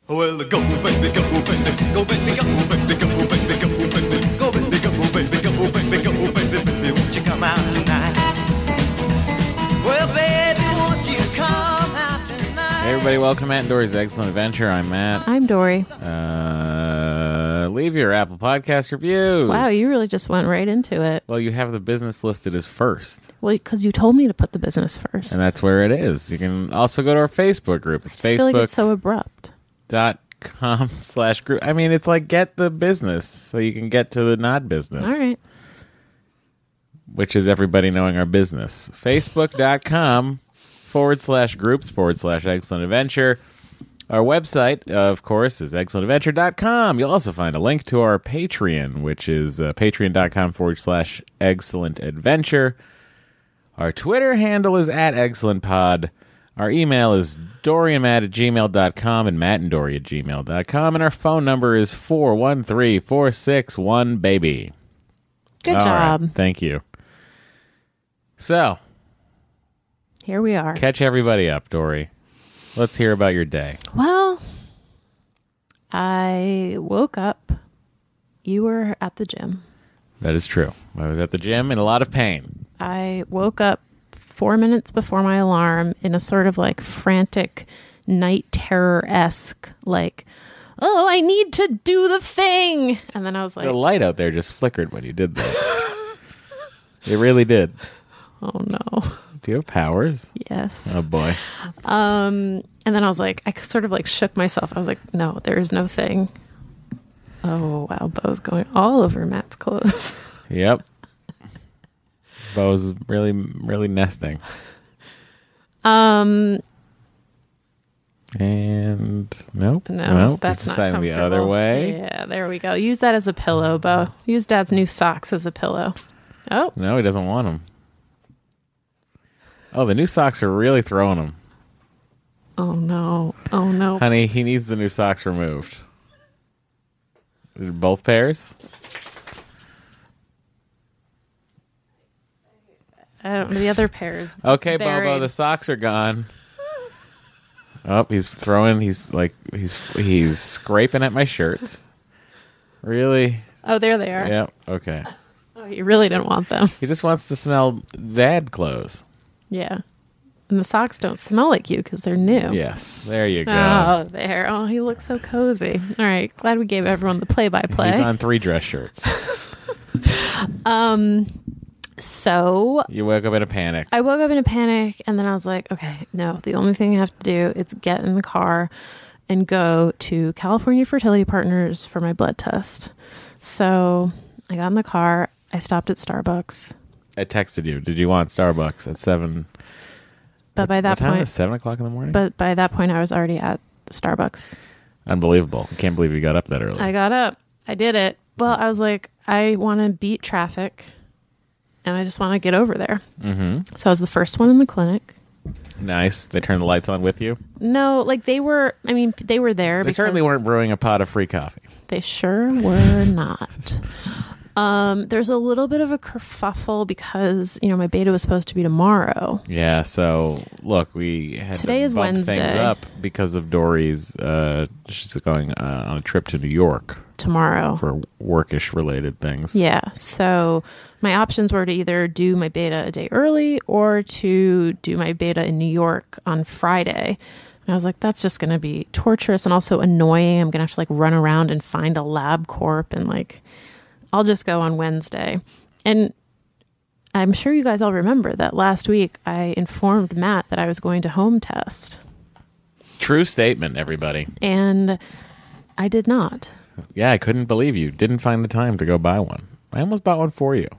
Well, go baby, go baby, go baby, go baby, go baby, go baby, go baby, go baby, go baby, go baby, baby, won't you come out tonight? Well, baby, won't you come out tonight? Hey everybody, welcome to Matt and Dory's Excellent Adventure. I'm Matt. I'm Dory. Leave your Apple Podcast reviews. Wow, you really just went right into it. Well, you have the business listed as first. Well, because you told me to put the business first. And that's where it is. You can also go to our Facebook group. It's I feel like it's so abrupt. Facebook.com/group. I mean, it's like get the business so you can get to the not business. All right. Which is everybody knowing our business. Facebook.com/groups/excellent adventure. Our website, of course, is excellentadventure.com. You'll also find a link to our Patreon, which is patreon.com/excellent adventure. Our Twitter handle is @excellentpod. Our email is doryandmatt@gmail.com and mattanddory@gmail.com. And our phone number is 413-461-BABY. Good All job. right. Thank you. So, Here we are. catch everybody up, Dory. Let's hear about your day. Well, I woke up. You were at the gym. That is true. I was at the gym in a lot of pain. I woke up 4 minutes before my alarm in a sort of like frantic night terror-esque, like, oh, I need to do the thing. And then I was like, The light out there just flickered when you did that. It really did. oh no. Do you have powers? Yes. Oh, boy. And then I was like, I sort of like shook myself. I was like, no, there is no thing. Oh, wow. Bo's going all over Matt's clothes. Yep. Bo's really, really nesting. And nope. No, that's it's not deciding comfortable. the other way. Yeah, there we go. Use that as a pillow, Bo. Use Dad's new socks as a pillow. Oh, No, he doesn't want them. Oh, the new socks are really throwing him. oh no. Oh no. Honey, he needs the new socks removed. Both pairs? I don't know. The other pair's Okay, buried. Bobo, the socks are gone. Oh, he's throwing. He's scraping at my shirts. Really? Oh, there they are. Yep. Okay. Oh, you really didn't want them. He just wants to smell dad clothes. Yeah. And the socks don't smell like you because they're new. Yes. There you go. Oh, there. Oh, he looks so cozy. All right. Glad we gave everyone the play-by-play. He's on 3 dress shirts. So You woke up in a panic. I woke up in a panic, and then I was like, okay, no, the only thing I have to do is get in the car and go to California Fertility Partners for my blood test. So I got in the car. I stopped at Starbucks. I texted you. Did you want Starbucks at 7? But by that What time point, is it? 7 o'clock in the morning? but by that point, I was already at Starbucks. Unbelievable. I can't believe you got up that early. I got up. I did it. Well, I was like, I want to beat traffic, and I just want to get over there. Mm-hmm. So I was the first one in the clinic. Nice. They turned the lights on with you? No, like they were there. They certainly weren't brewing a pot of free coffee. They sure were not. There's a little bit of a kerfuffle because, my beta was supposed to be tomorrow. Yeah, so look, we had Today to is bump things Wednesday. up because of Dory's, she's going on a trip to New York Tomorrow. for workish related things. Yeah. So my options were to either do my beta a day early or to do my beta in New York on Friday. And I was like, that's just going to be torturous and also annoying. I'm going to have to like run around and find a LabCorp and like, I'll just go on Wednesday. And I'm sure you guys all remember that last week I informed Matt that I was going to home test. True statement, everybody. And I did not. Yeah, I couldn't believe you didn't find the time to go buy one. I almost bought one for you.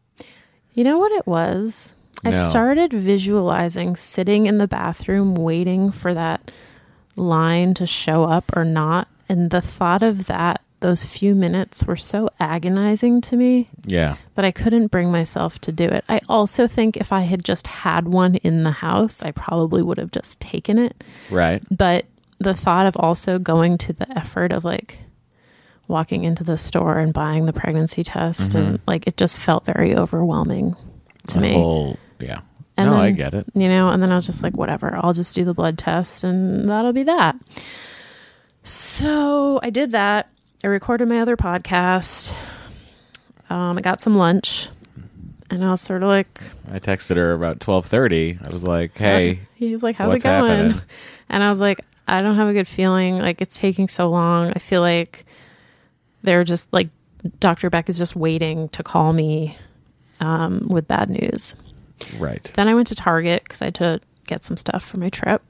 You know what it was? I No. started visualizing sitting in the bathroom waiting for that line to show up or not. And the thought of that, those few minutes were so agonizing to me Yeah. that I couldn't bring myself to do it. I also think if I had just had one in the house, I probably would have just taken it. Right. But the thought of also going to the effort of like walking into the store and buying the pregnancy test and like it just felt very overwhelming to me. Yeah. And no, then, I get it. And then I was just like, whatever, I'll just do the blood test and that'll be that. So I did that. I recorded my other podcast. I got some lunch, and I was sort of like, I texted her about 12:30. I was like, "Hey," he was like, "How's it what's going?" happening? And I was like, "I don't have a good feeling. Like it's taking so long. I feel like they're just like Dr. Beck is just waiting to call me with bad news." Right. Then I went to Target because I had to get some stuff for my trip.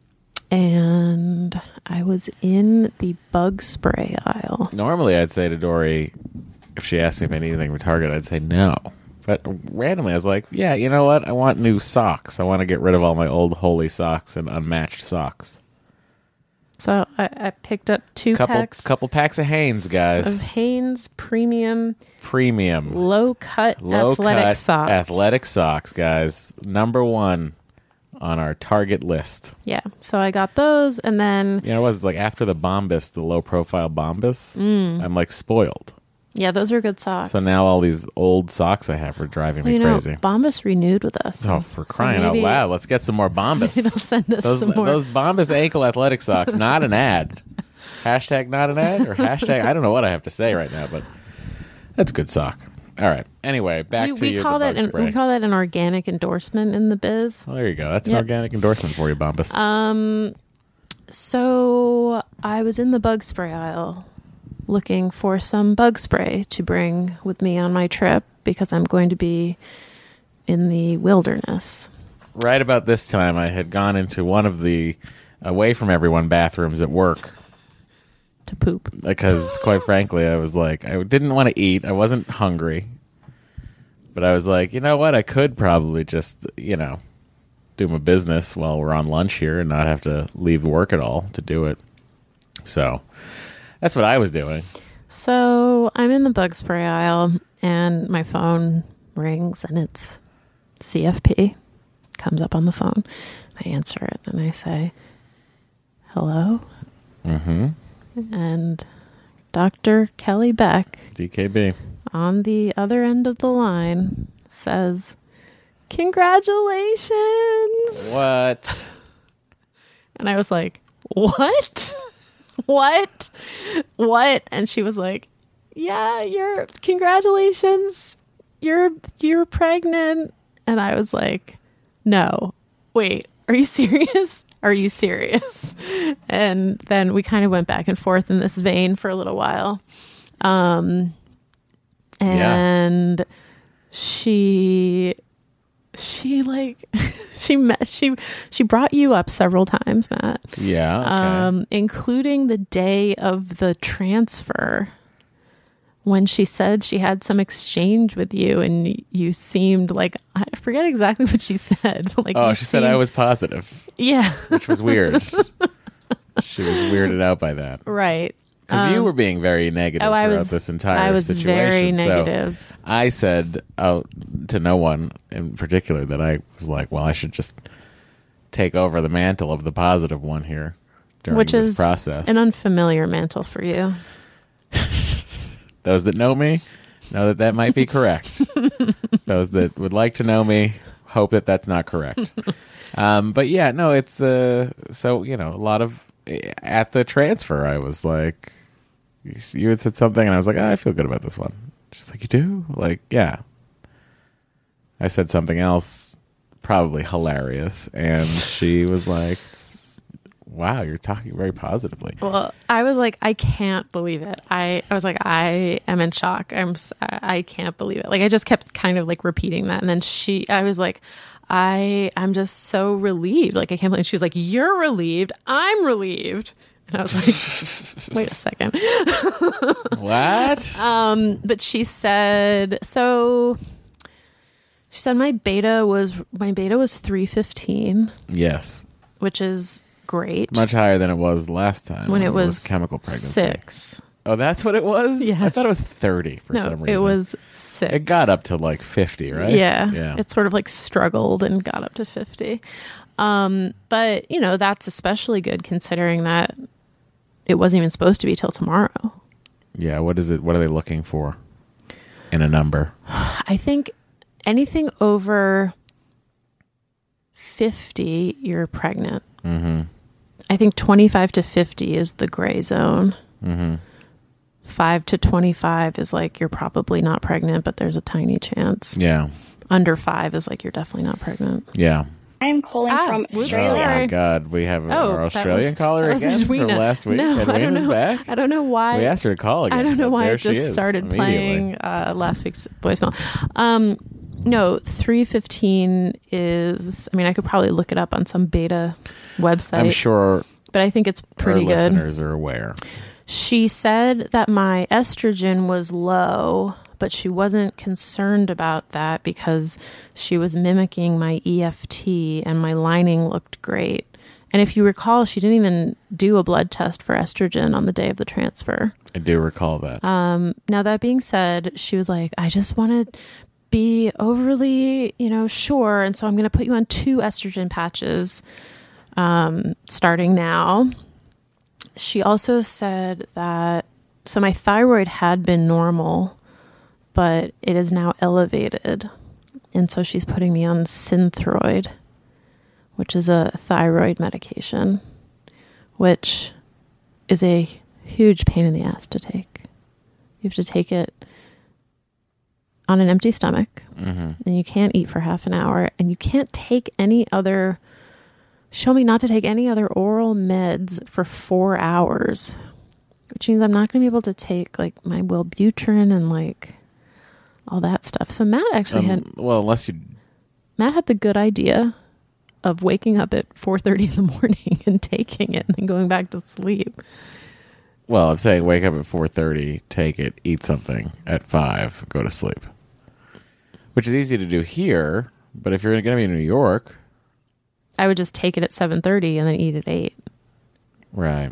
And I was in the bug spray aisle. Normally, I'd say to Dory, if she asked me if I need anything from Target, I'd say no. But randomly, I was like, yeah, you know what? I want new socks. I want to get rid of all my old Holy socks and unmatched socks. So I picked up Couple packs of Hanes, guys. of Hanes Premium Low cut cut socks. athletic socks, guys. Number 1 on our Target list. Yeah. So I got those, and then You know, it was like after the Bombas, the low profile Bombas. I'm like spoiled. yeah, those are good socks. So now all these old socks I have are driving me you know, crazy. Bombas renewed with us. Oh, for So crying out maybe loud. Let's get some more Bombas. They'll send us those some more. those Bombas ankle athletic socks, not an ad. Hashtag not an ad or hashtag, I don't know what I have to say right now, but that's a good sock. All right. Anyway, back to you. We call that an organic endorsement in the biz. Well, there you go. That's an Yep. organic endorsement for you, Bombas. So I was in the bug spray aisle looking for some bug spray to bring with me on my trip because I'm going to be in the wilderness. Right about this time, I had gone into one of the away from everyone bathrooms at work To poop. because, quite frankly, I was like, I didn't want to eat. I wasn't hungry. But I was like, you know what? I could probably just, do my business while we're on lunch here and not have to leave work at all to do it. So that's what I was doing. So I'm in the bug spray aisle and my phone rings and it's CFP. Comes up on the phone. I answer it and I say, hello? Mm-hmm. And Dr. Kelly Beck DKB. on the other end of the line says, congratulations. What? And I was like, what? What? And she was like, yeah, congratulations. You're pregnant. And I was like, no, wait, are you serious? Are you serious? And then we kind of went back and forth in this vein for a little while. And she like she brought you up several times, Matt. Yeah. Okay. Including the day of the transfer when she said she had some exchange with you and you seemed like, I forget exactly what she said. But like, she said I was positive, yeah, which was weird. She was weirded out by that. right. Because you were being very negative throughout this entire situation. Very negative. So I said to no one in particular that I was like, well, I should just take over the mantle of the positive one here during this process. An unfamiliar mantle for you. Those that know me know that might be correct. Those that would like to know me hope that that's not correct. But yeah, no, it's so, a lot of at the transfer, I was like, you had said something and I was like, I feel good about this one. She's like, you do? Like, yeah. I said something else probably hilarious and she was like, wow, you're talking very positively. Well, I was like, I can't believe it. I was like, I am in shock. I can't believe it. Like, I just kept kind of like repeating that. And then I was like, I'm just so relieved. Like, I can't believe. She was like, you're relieved. I'm relieved. And I was like, wait a second. What? But she said, my beta was 315. Yes. Which is great. Much higher than it was last time when it was chemical pregnancy. 6. Oh, that's what it was? Yes. I thought it was 30 for some reason. It was 6. It got up to like 50, right? Yeah. It sort of like struggled and got up to 50. But, that's especially good considering that it wasn't even supposed to be till tomorrow. Yeah. What is it? What are they looking for in a number? I think anything over 50, you're pregnant. Mm-hmm. I think 25 to 50 is the gray zone. 5 to 25 is like you're probably not pregnant, but there's a tiny chance. Yeah. Under 5 is like you're definitely not pregnant. Yeah. I'm calling from whoops, Australia. Oh my sorry. God, we have our Australian caller that was again from Edwina. last week. No, I don't Edwina's know. back. I don't know why. We asked her to call again. I don't know but why there it she just is started immediately. playing last week's voicemail. No, 315 is. I mean, I could probably look it up on some beta website. I'm sure but I think it's pretty our good. listeners are aware. She said that my estrogen was low, but she wasn't concerned about that because she was mimicking my EFT and my lining looked great. And if you recall, she didn't even do a blood test for estrogen on the day of the transfer. I do recall that. Now, that being said, she was like, I just want to be overly, sure. And so I'm going to put you on 2 estrogen patches starting now. She also said that, so my thyroid had been normal, but it is now elevated. And so she's putting me on Synthroid, which is a thyroid medication, which is a huge pain in the ass to take. You have to take it on an empty stomach, and you can't eat for half an hour, and you can't take any other... Show me not to take any other oral meds for 4 hours, which means I'm not going to be able to take like my Wellbutrin and like all that stuff. So Matt actually Matt had the good idea of waking up at 4:30 in the morning and taking it and then going back to sleep. Well, I'm saying wake up at 4:30, take it, eat something at 5, go to sleep. Which is easy to do here, but if you're going to be in New York... I would just take it at 7:30 and then eat at 8. Right.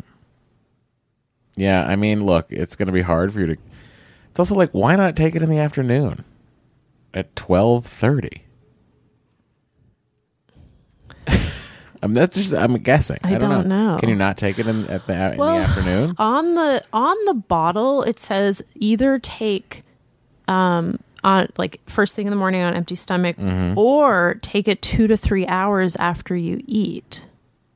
Yeah, I mean, look, it's going to be hard for you to... It's also like, why not take it in the afternoon at 12:30? I'm guessing. I don't know. Can you not take it in the afternoon? On the bottle, it says either take on like first thing in the morning on empty stomach, or take it 2 to 3 hours after you eat.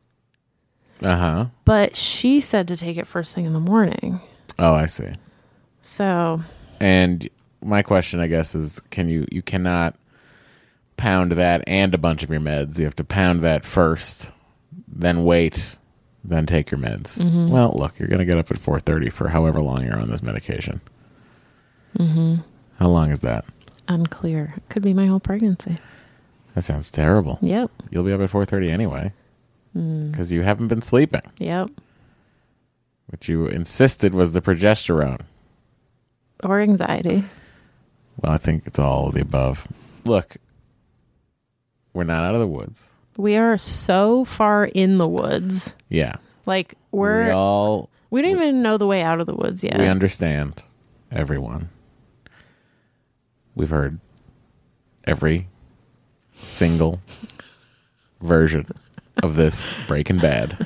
But she said to take it first thing in the morning. Oh, I see. So. And my question, I guess, is you cannot pound that and a bunch of your meds. You have to pound that first, then wait, then take your meds. Well, look, you're going to get up at 4:30 for however long you're on this medication. How long is that? Unclear. Could be my whole pregnancy. That sounds terrible. Yep. You'll be up at 4:30 anyway, because you haven't been sleeping. Yep. Which you insisted was the progesterone. Or anxiety. Well, I think it's all of the above. Look, we're not out of the woods. We are so far in the woods. Yeah. Like we don't even know the way out of the woods yet. We understand, everyone. We've heard every single version of this Breaking Bad.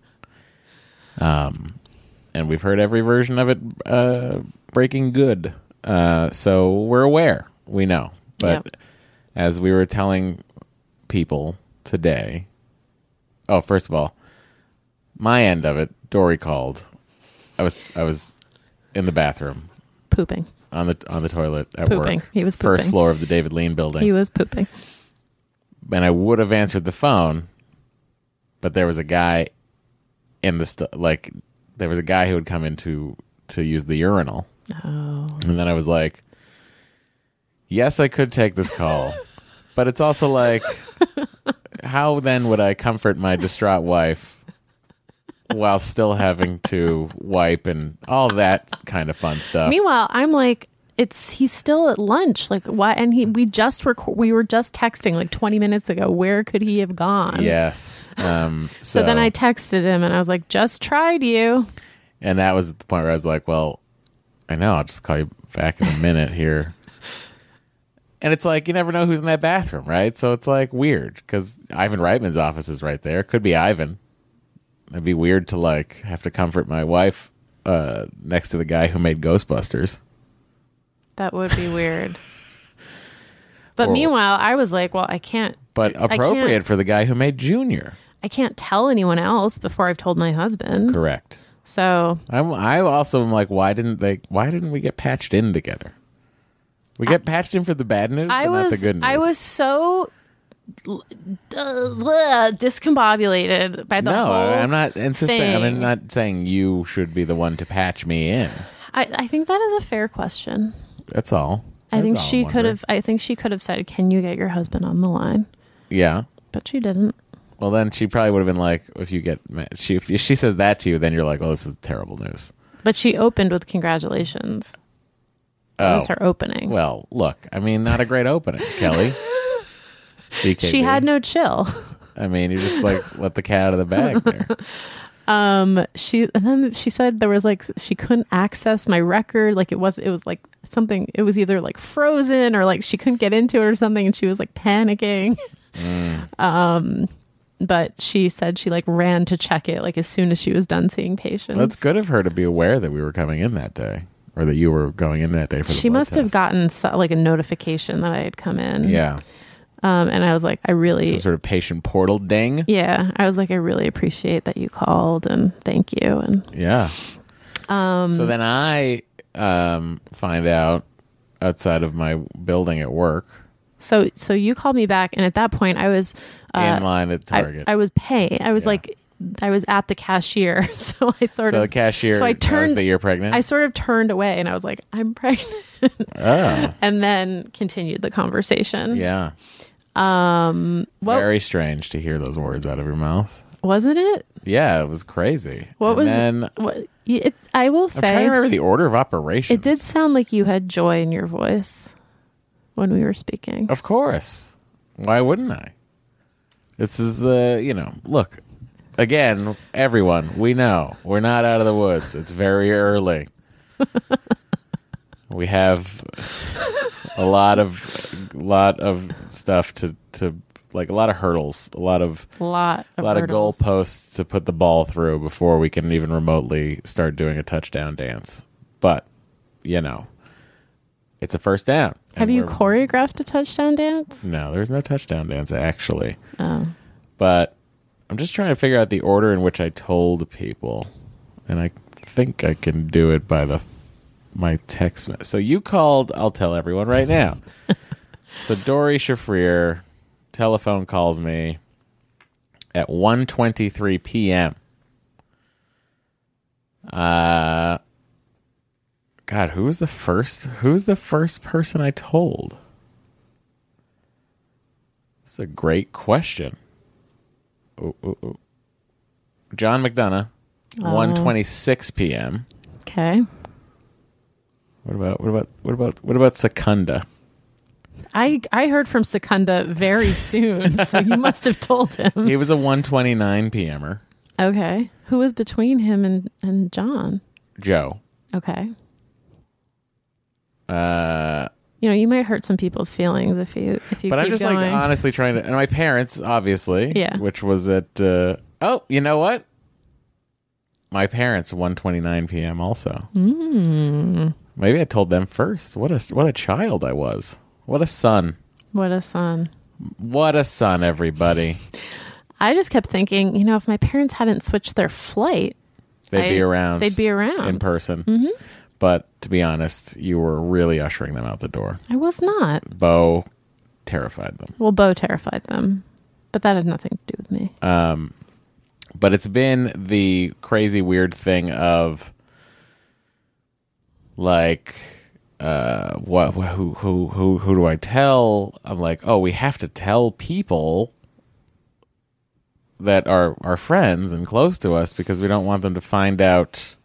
And we've heard every version of it Breaking Good. So we're aware. We know. But as we were telling people today... Oh, first of all, my end of it, Dory called. I was in the bathroom. Pooping. On the toilet at Pooping. work. He was pooping. First floor of the David Lean building. He was pooping. And I would have answered the phone, but there was a guy in there was a guy who had come in to use the urinal. Oh. And then I was like, yes, I could take this call, but it's also like, how then would I comfort my distraught wife while still having to wipe and all that kind of fun stuff? Meanwhile, I'm like, he's still at lunch. Like, why? And we were just texting like 20 minutes ago. Where could he have gone? Yes. So then I texted him and I was like, just tried you. And that was the point where I was like, well, I know, I'll just call you back in a minute here. And it's like, you never know who's in that bathroom, right? So it's like weird because Ivan Reitman's office is right there. Could be Ivan. It'd be weird to like have to comfort my wife next to the guy who made Ghostbusters. That would be weird. But meanwhile, I was like, well, I can't. But appropriate for the guy who made Junior. I can't tell anyone else before I've told my husband. Correct. So I also am like, why didn't we get patched in together? We get patched in for the bad news, but not the good news. I was so discombobulated by the whole I'm not insisting. thing. I'm not saying you should be the one to patch me in. I think that is a fair question. That's all. I think That's all she I'm could wondering. have. I think she could have said, "Can you get your husband on the line?" Yeah. But she didn't. Well, then she probably would have been like, if she says that to you, then you're like, well, this is terrible news. But she opened with congratulations. That was her opening. Well, look, I mean, not a great opening, Kelly. BKB. She had no chill. I mean, you just like let the cat out of the bag there. And then she said there was like she couldn't access my record. Like it was like something. It was either like frozen or like she couldn't get into it or something, and she was like panicking. But she said she like ran to check it like as soon as she was done seeing patients. That's good of her to be aware that we were coming in that day, or that you were going in that day for the She blood must have test. gotten like a notification that I had come in. Yeah, And I was like, some sort of patient portal ding. yeah, I was like, I really appreciate that you called and thank you. And Yeah. So then I find out outside of my building at work, so you called me back, and at that point I was in line at Target. I was paying. I was Yeah. like, I was at the cashier, so I So the cashier So I knows turned. that you're pregnant? I sort of turned away, and I was like, I'm pregnant, Oh, and then continued the conversation. yeah. What Very strange to hear those words out of your mouth. wasn't it? Yeah, it was crazy. What was? Then, What? I will I'm trying to say, remember the order of operations. it did sound like you had joy in your voice when we were speaking. Of course. Why wouldn't I? This is, look, again, everyone, we know we're not out of the woods. It's very early. We have a lot of stuff to like, a lot of hurdles, a lot of hurdles. goalposts to put the ball through before we can even remotely start doing a touchdown dance. But, it's a first down. Have And you we're- choreographed a touchdown dance? No, there's no touchdown dance, actually. Oh. But I'm just trying to figure out the order in which I told people. And I think I can do it by my text message. So you called, I'll tell everyone right now. So Dory Shafrir telephone calls me at 1:23 p.m. God, who's the first person I told? That's a great question. Ooh. John McDonough, 1:26 p.m. Okay. What about Secunda? I heard from Secunda very soon, so you must have told him. He was a 1:29 p.m.er. Okay. Who was between him and John? Joe. Okay. You might hurt some people's feelings if you But I'm keep just going. like honestly trying to, and my parents obviously, Yeah. which was at you know what? My parents 1:29 p.m. also. Maybe I told them first. What a child I was. What a son. What a son. What a son, everybody. I just kept thinking, if my parents hadn't switched their flight, They'd be around. They'd be around in person. But to be honest, you were really ushering them out the door. I was not. Bo terrified them. Well, Bo terrified them, but that had nothing to do with me. But it's been the crazy weird thing of like who do I tell? I'm like, oh, we have to tell people that are our friends and close to us because we don't want them to find out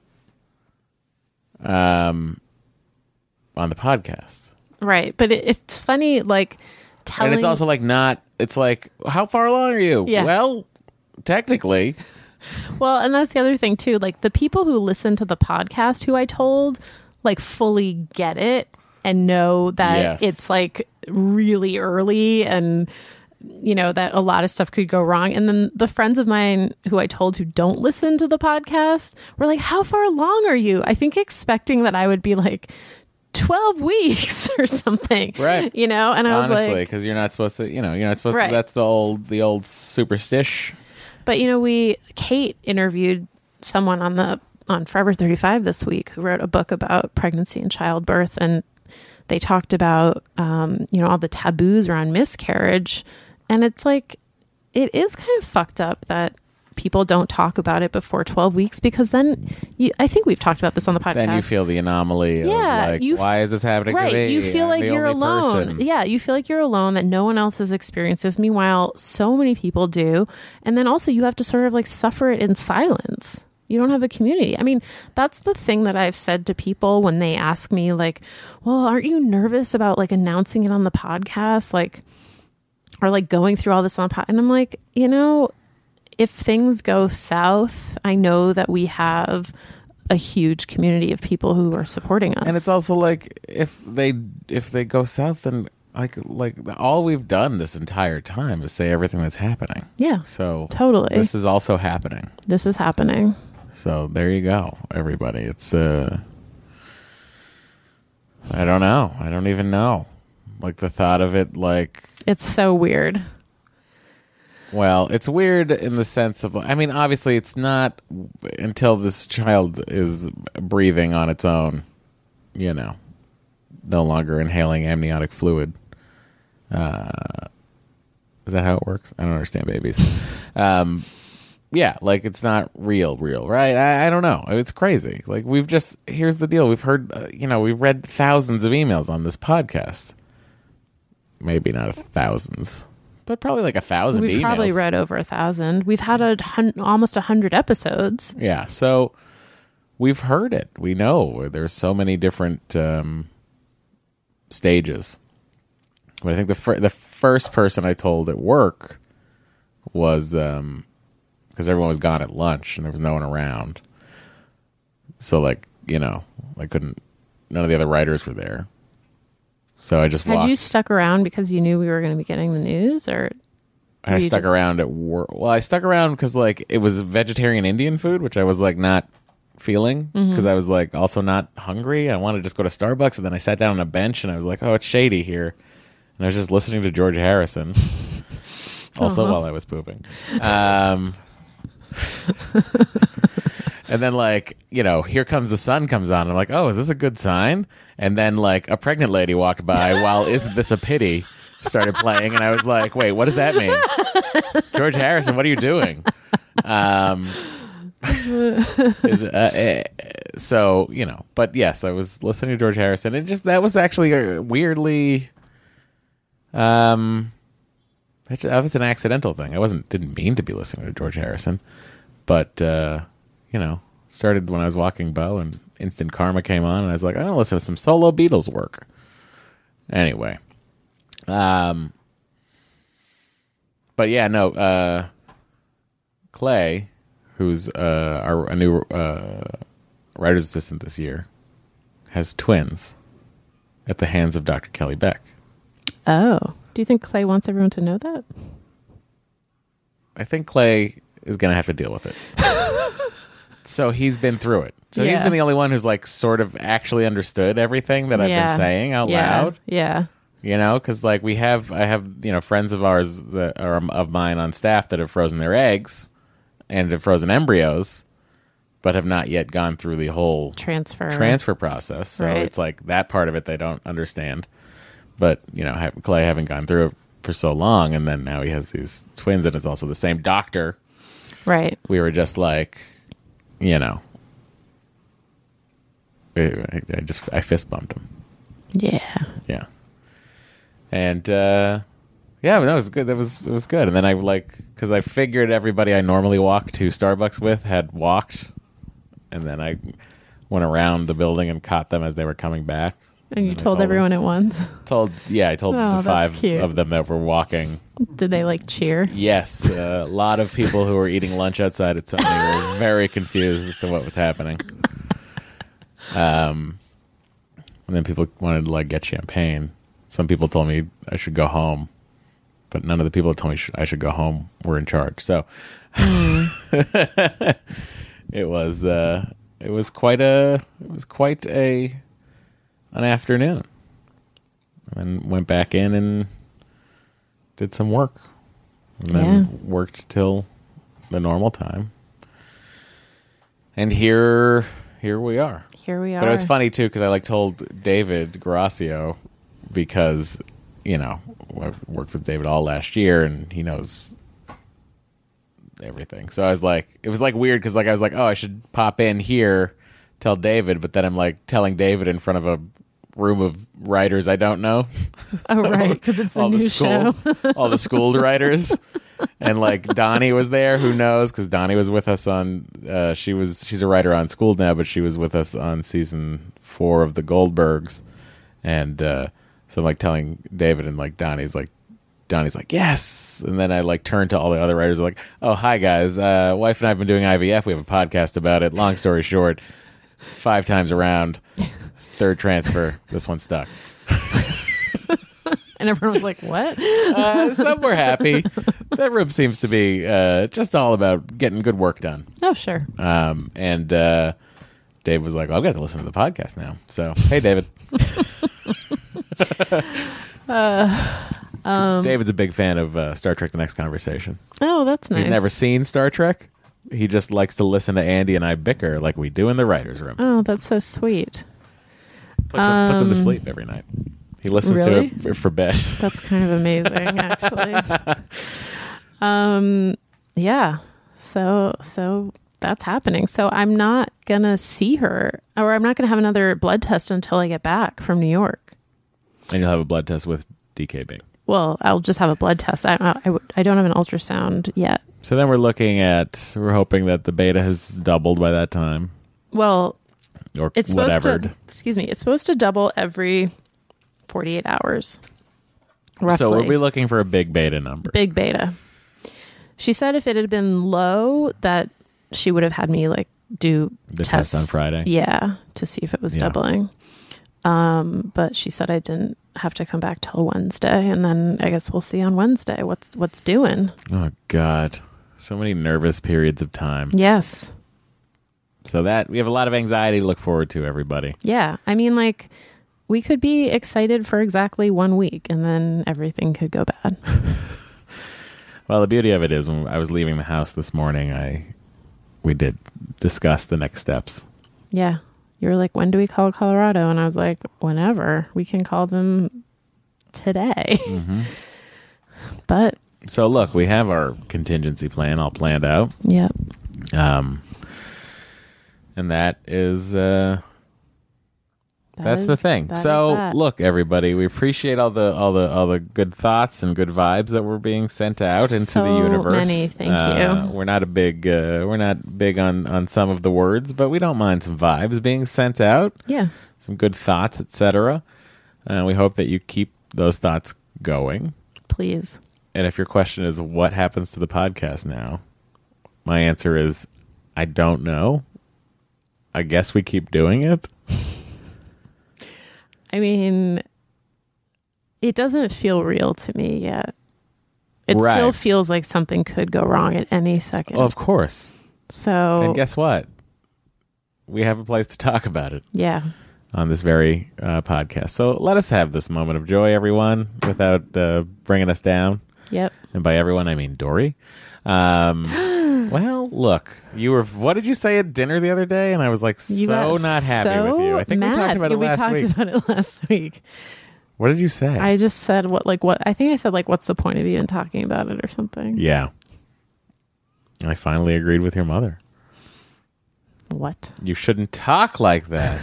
on the podcast. Right, but it's funny, like telling. And it's also like it's like, how far along are you? Yeah. Well, technically. Well, and that's the other thing too. Like the people who listen to the podcast, who I told, like fully get it and know that Yes. it's like really early and that a lot of stuff could go wrong. And then the friends of mine who I told who don't listen to the podcast were like, how far along are you? I think expecting that I would be like 12 weeks or something. Right. And I was Honestly, like, because you're not supposed to, you're not supposed Right. to, that's the old superstition. But Kate interviewed someone on Forever 35 this week who wrote a book about pregnancy and childbirth, and they talked about all the taboos around miscarriage, and it's like it is kind of fucked up that people don't talk about it before 12 weeks, because then I think we've talked about this on the podcast. Then you feel the anomaly of why is this happening to me? You feel I'm like the you're only alone. person. Yeah, you feel like you're alone, that no one else has experienced this. Meanwhile, so many people do. And then also you have to sort of like suffer it in silence. You don't have a community. I mean, that's the thing that I've said to people when they ask me like, well, aren't you nervous about like announcing it on the podcast? Like, or like going through all this on the podcast? And I'm like, if things go south, I know that we have a huge community of people who are supporting us. And it's also like if they go south, then like all we've done this entire time is say everything that's happening. Yeah. So totally. this is also happening. This is happening. So there you go, everybody. It's I don't know. I don't even know. Like the thought of it, like it's so weird. Well, it's weird in the sense of, I mean, obviously it's not until this child is breathing on its own, no longer inhaling amniotic fluid. Is that how it works? I don't understand babies. Yeah, like it's not real, right? I don't know. It's crazy. Like here's the deal. We've heard, we've read thousands of emails on this podcast. Maybe not thousands. But probably like 1,000 emails. We've probably read over 1,000. We've had almost 100 episodes. Yeah, so we've heard it. We know there's so many different stages. But I think the first person I told at work was because everyone was gone at lunch and there was no one around. So I couldn't. None of the other writers were there. So I just walked. Had you stuck around because you knew we were going to be getting the news, or I stuck around at work? Well, I stuck around because it was vegetarian Indian food, which I was not feeling because I was also not hungry. I wanted to just go to Starbucks, and then I sat down on a bench and I was like, "Oh, it's shady here," and I was just listening to George Harrison. Also, while I was pooping. And then Here Comes the Sun comes on. I'm like, oh, is this a good sign? And then a pregnant lady walked by while Isn't This a Pity started playing. And I was like, wait, what does that mean? George Harrison, what are you doing? But yes, I was listening to George Harrison. And that was actually a weirdly, that was an accidental thing. I didn't mean to be listening to George Harrison, but, started when I was walking Bo and Instant Karma came on and I was like, I'll listen to some solo Beatles work. Anyway. But yeah, no, Clay, who's a new writer's assistant this year, has twins at the hands of Dr. Kelly Beck. Oh. Do you think Clay wants everyone to know that? I think Clay is going to have to deal with it. So he's been through it. So he's been the only one who's sort of actually understood everything that I've been saying out loud. Yeah. Because I have friends of ours that are of mine on staff that have frozen their eggs and have frozen embryos, but have not yet gone through the whole transfer process. So it's that part of it they don't understand. But Clay having gone through it for so long, and then now he has these twins, and it's also the same doctor. Right. We were just I fist bumped him. Yeah. Yeah. And that was good. It was good. And then because I figured everybody I normally walk to Starbucks with had walked, and then I went around the building and caught them as they were coming back. And you told everyone at once? I told the 5 of them that were walking. Did they cheer? Yes. A lot of people who were eating lunch outside at Sony were very confused as to what was happening. And then people wanted to get champagne. Some people told me I should go home, but none of the people that told me I should go home were in charge. So it was quite an afternoon, and went back in and did some work, and then worked till the normal time. And here we are. Here we are. But it was funny too because I told David Gracio because I worked with David all last year and he knows everything. So I was it was weird because I was oh, I should pop in here, tell David, but then I'm telling David in front of a room of writers I don't know. Oh, right, because it's the new show. All the schooled writers. And Donnie was there, who knows, because Donnie was with us on she's a writer on Schooled now, but she was with us on season 4 of the Goldbergs. And so I'm telling David, and Donnie's yes. And then I turn to all the other writers, oh, hi guys, wife and I have been doing IVF, we have a podcast about it. Long story short, 5 times around, 3rd transfer, this one stuck. And everyone was like, what? Some were happy. That room seems to be just all about getting good work done. Oh, sure. And Dave was like, I've got to listen to the podcast now. So, hey, David. David's a big fan of Star Trek The Next Conversation. Oh, that's nice. He's never seen Star Trek. He just likes to listen to Andy and I bicker like we do in the writer's room. Oh, that's so sweet. Puts him to sleep every night. He listens Really? to it for bed. That's kind of amazing, actually. Yeah. So that's happening. So I'm not going to see her, or I'm not going to have another blood test until I get back from New York. And you'll have a blood test with DKB. Well, I'll just have a blood test. I don't have an ultrasound yet. So then we're hoping that the beta has doubled by that time. Well, Or it's whatever. It's supposed to double every 48 hours. Roughly. So we'll be looking for a big beta number. Big beta. She said if it had been low, that she would have had me do The tests test on Friday. Yeah, to see if it was doubling. But she said I didn't have to come back till Wednesday, and then I guess we'll see on Wednesday what's doing. Oh God, so many nervous periods of time. Yes. So that we have a lot of anxiety to look forward to, everybody. Yeah, I mean, we could be excited for exactly 1 week, and then everything could go bad. Well, the beauty of it is when I was leaving the house this morning, we did discuss the next steps. Yeah. You were like, when do we call Colorado? And I was like, whenever. We can call them today. Mm-hmm. But. So look, we have our contingency plan all planned out. Yep. And that is... That's the thing. So look, everybody, we appreciate all the good thoughts and good vibes that were being sent out into the universe. Many, thank you. We're not big on some of the words, but we don't mind some vibes being sent out. Yeah. Some good thoughts, etc. We hope that you keep those thoughts going. Please. And if your question is what happens to the podcast now, my answer is I don't know. I guess we keep doing it. I mean, it doesn't feel real to me yet. It still feels like something could go wrong at any second. Oh, of course. So, and guess what? We have a place to talk about it. Yeah. On this very podcast. So let us have this moment of joy, everyone, without bringing us down. Yep. And by everyone, I mean Dory. Well, look, what did you say at dinner the other day? And I was not happy with you. I think we talked about it last week. We talked about it last week. What did you say? I just said what I think I said what's the point of even talking about it or something. Yeah. I finally agreed with your mother. What? You shouldn't talk like that.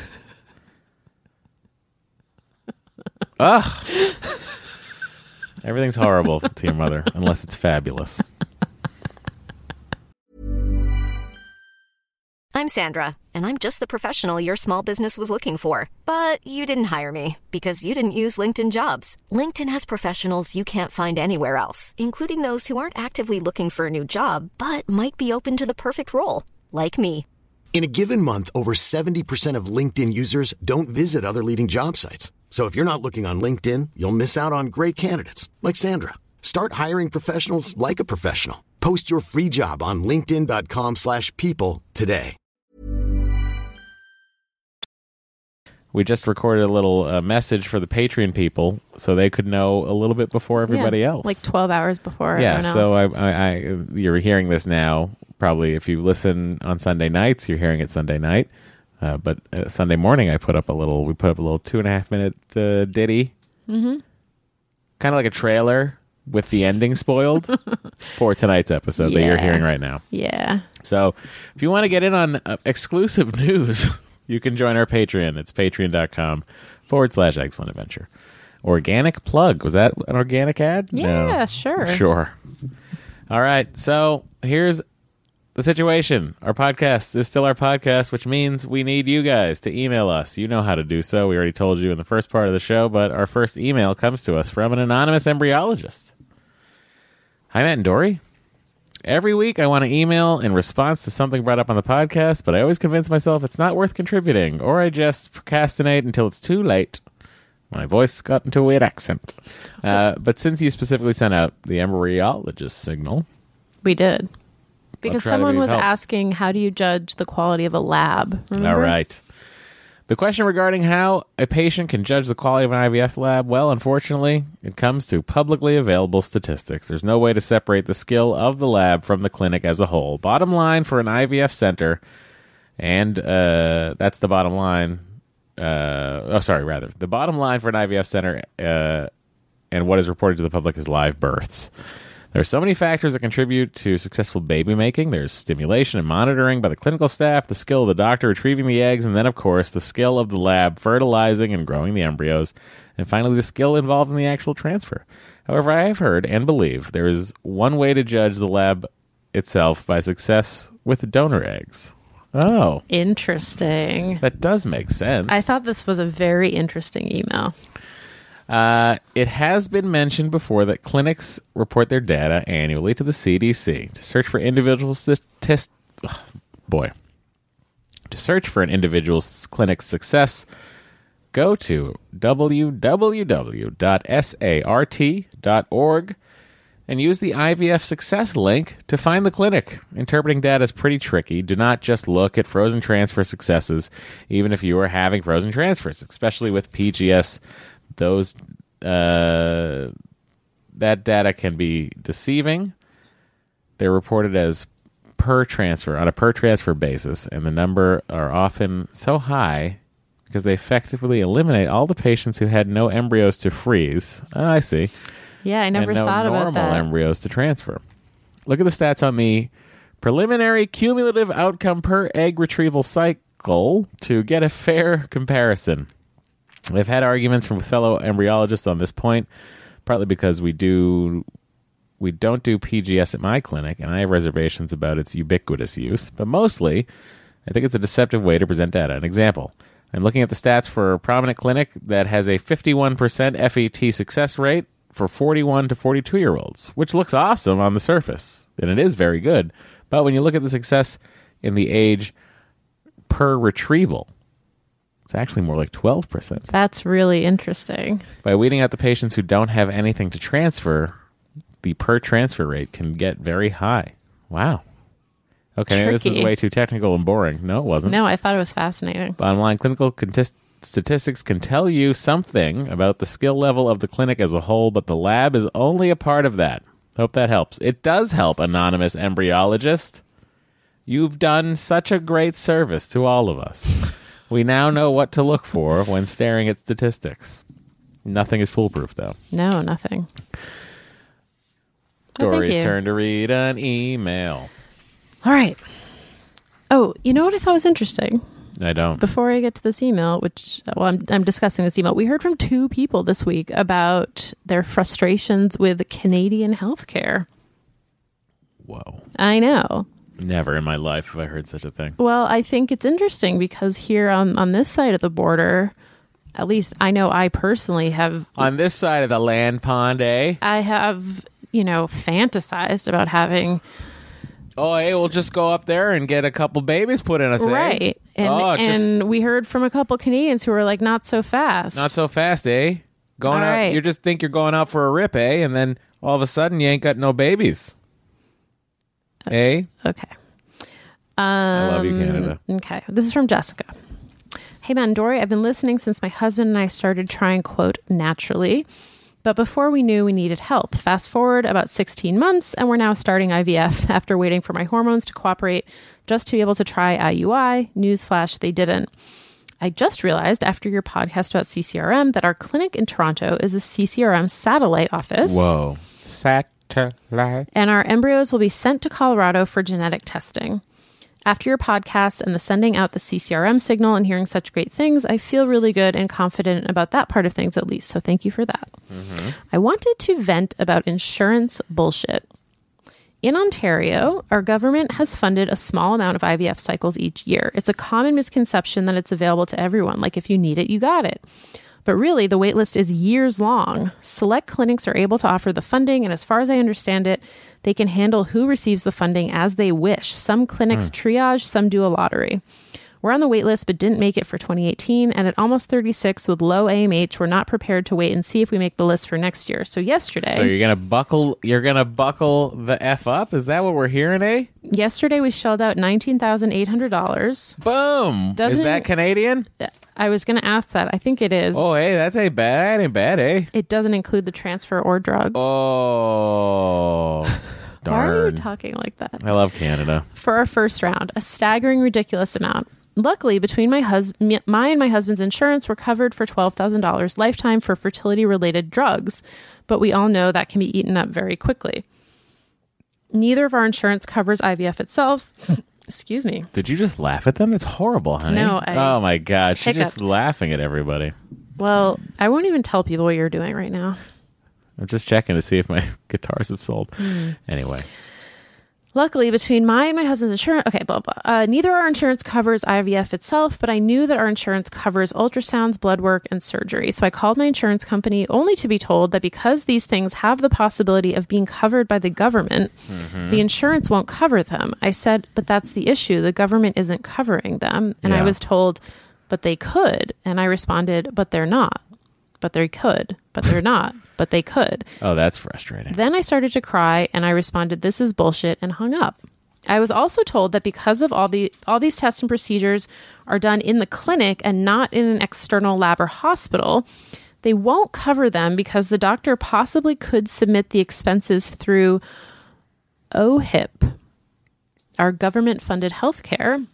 Ugh. Everything's horrible to your mother unless it's fabulous. I'm Sandra, and I'm just the professional your small business was looking for. But you didn't hire me because you didn't use LinkedIn Jobs. LinkedIn has professionals you can't find anywhere else, including those who aren't actively looking for a new job, but might be open to the perfect role, like me. In a given month, over 70% of LinkedIn users don't visit other leading job sites. So if you're not looking on LinkedIn, you'll miss out on great candidates like Sandra. Start hiring professionals like a professional. Post your free job on linkedin.com/people today. we just recorded a little message for the Patreon people so they could know a little bit before everybody else. Like 12 hours before Yeah, everyone so else. I you're hearing this now. Probably if you listen on Sunday nights, you're hearing it Sunday night. But Sunday morning, we put up a little 2.5 minute ditty. Mm-hmm. Kind of like a trailer with the ending spoiled for tonight's episode that you're hearing right now. Yeah. So if you want to get in on exclusive news, you can join our Patreon. It's patreon.com/Excellent Adventure. Organic plug. Was that an organic ad? Yeah, No. sure. Sure. All right. So here's the situation. Our podcast is still our podcast, which means we need you guys to email us. You know how to do so. We already told you in the first part of the show, but our first email comes to us from an anonymous embryologist. Hi, Matt and Dory. Every week I want to email in response to something brought up on the podcast, but I always convince myself it's not worth contributing, or I just procrastinate until it's too late. My voice got into a weird accent. But since you specifically sent out the embryologist signal... We did. Because try to someone be of was help. asking, how do you judge the quality of a lab? Remember? All right. The question regarding how a patient can judge the quality of an IVF lab, well, unfortunately, it comes to publicly available statistics. There's no way to separate the skill of the lab from the clinic as a whole. Bottom line for an IVF center, and that's the bottom line. The bottom line for an IVF center and what is reported to the public is live births. There are so many factors that contribute to successful baby making. There's stimulation and monitoring by the clinical staff, the skill of the doctor retrieving the eggs, and then, of course, the skill of the lab fertilizing and growing the embryos, and finally, the skill involved in the actual transfer. However, I have heard and believe there is one way to judge the lab itself by success with donor eggs. Oh, Interesting. that does make sense. I thought this was a very interesting email. It has been mentioned before that clinics report their data annually to the CDC. To search for an individual's clinic success, go to www.sart.org and use the IVF success link to find the clinic. Interpreting data is pretty tricky. Do not just look at frozen transfer successes, even if you are having frozen transfers, especially with PGS. That data can be deceiving. They're reported as on a per transfer basis, and the number are often so high because they effectively eliminate all the patients who had no embryos to freeze. Oh, I see. Yeah, I never and no thought about normal that. embryos to transfer. Look at the stats on the preliminary cumulative outcome per egg retrieval cycle to get a fair comparison. I've had arguments from fellow embryologists on this point, partly because we don't do PGS at my clinic, and I have reservations about its ubiquitous use, but mostly, I think it's a deceptive way to present data. An example, I'm looking at the stats for a prominent clinic that has a 51% FET success rate for 41 to 42-year-olds, which looks awesome on the surface, and it is very good, but when you look at the success in the age per retrieval, it's actually more like 12%. That's really interesting. By weeding out the patients who don't have anything to transfer, the per transfer rate can get very high. Wow. Okay, maybe this is Tricky. way too technical and boring. No, it wasn't. No, I thought it was fascinating. Bottom line, clinical statistics can tell you something about the skill level of the clinic as a whole, but the lab is only a part of that. Hope that helps. It does help, anonymous embryologist. You've done such a great service to all of us. We now know what to look for when staring at statistics. Nothing is foolproof, though. No, nothing. Dory's you. turn to read an email. All right. Oh, you know what I thought was interesting? I don't. Before I get to this email, I'm discussing this email. We heard from 2 people this week about their frustrations with Canadian healthcare. Whoa. I know. Never in my life have I heard such a thing. Well, I think it's interesting because here on this side of the border, at least I know I personally have... On this side of the land pond, eh? I have, fantasized about having... Oh, hey, we'll just go up there and get a couple babies put in us, eh? Right. And we heard from a couple Canadians who were like, not so fast. Not so fast, eh? Going All out, right. you just think you're going out for a rip, eh? And then all of a sudden you ain't got no babies. Eh? Okay. I love you, Canada. Okay. This is from Jessica. Hey, Matt and Dory, I've been listening since my husband and I started trying, quote, naturally. But before we knew we needed help. Fast forward about 16 months, and we're now starting IVF after waiting for my hormones to cooperate just to be able to try IUI. Newsflash, they didn't. I just realized after your podcast about CCRM that our clinic in Toronto is a CCRM satellite office. Whoa. Satellite. And our embryos will be sent to Colorado for genetic testing. After your podcast and the sending out the CCRM signal and hearing such great things, I feel really good and confident about that part of things at least. So thank you for that. I wanted to vent about insurance bullshit. In Ontario, our government has funded a small amount of IVF cycles each year. It's a common misconception that it's available to everyone. Like if you need it, you got it. But really, the wait list is years long. Select clinics are able to offer the funding, and as far as I understand it, they can handle who receives the funding as they wish. Some clinics triage, some do a lottery. We're on the wait list, but didn't make it for 2018, and at almost 36 with low AMH, we're not prepared to wait and see if we make the list for next year. So yesterday... So you're gonna buckle the F up? Is that what we're hearing, eh? Yesterday, we shelled out $19,800. Boom! Is that Canadian? I was going to ask that. I think it is. Oh, hey, that ain't bad, eh? It doesn't include the transfer or drugs. Oh, darn. Why are you talking like that? I love Canada. For our first round, a staggering, ridiculous amount. Luckily, between my and my husband's insurance, we're covered for $12,000 lifetime for fertility-related drugs. But we all know that can be eaten up very quickly. Neither of our insurance covers IVF itself. Excuse me. Did you just laugh at them? It's horrible, honey. No, oh my God. She's hiccuped. just laughing at everybody. Well, I won't even tell people what you're doing right now. I'm just checking to see if my guitars have sold. Anyway. Luckily, between my and my husband's insurance... Okay, blah, blah. Neither our insurance covers IVF itself, but I knew that our insurance covers ultrasounds, blood work, and surgery. So I called my insurance company only to be told that because these things have the possibility of being covered by the government, the insurance won't cover them. I said, but that's the issue. The government isn't covering them. And I was told, but they could. And I responded, but they're not. But they could. But they're not. But they could. Oh, that's frustrating. Then I started to cry and I responded, this is bullshit, and hung up. I was also told that because of all these tests and procedures are done in the clinic and not in an external lab or hospital, they won't cover them because the doctor possibly could submit the expenses through OHIP, our government-funded healthcare.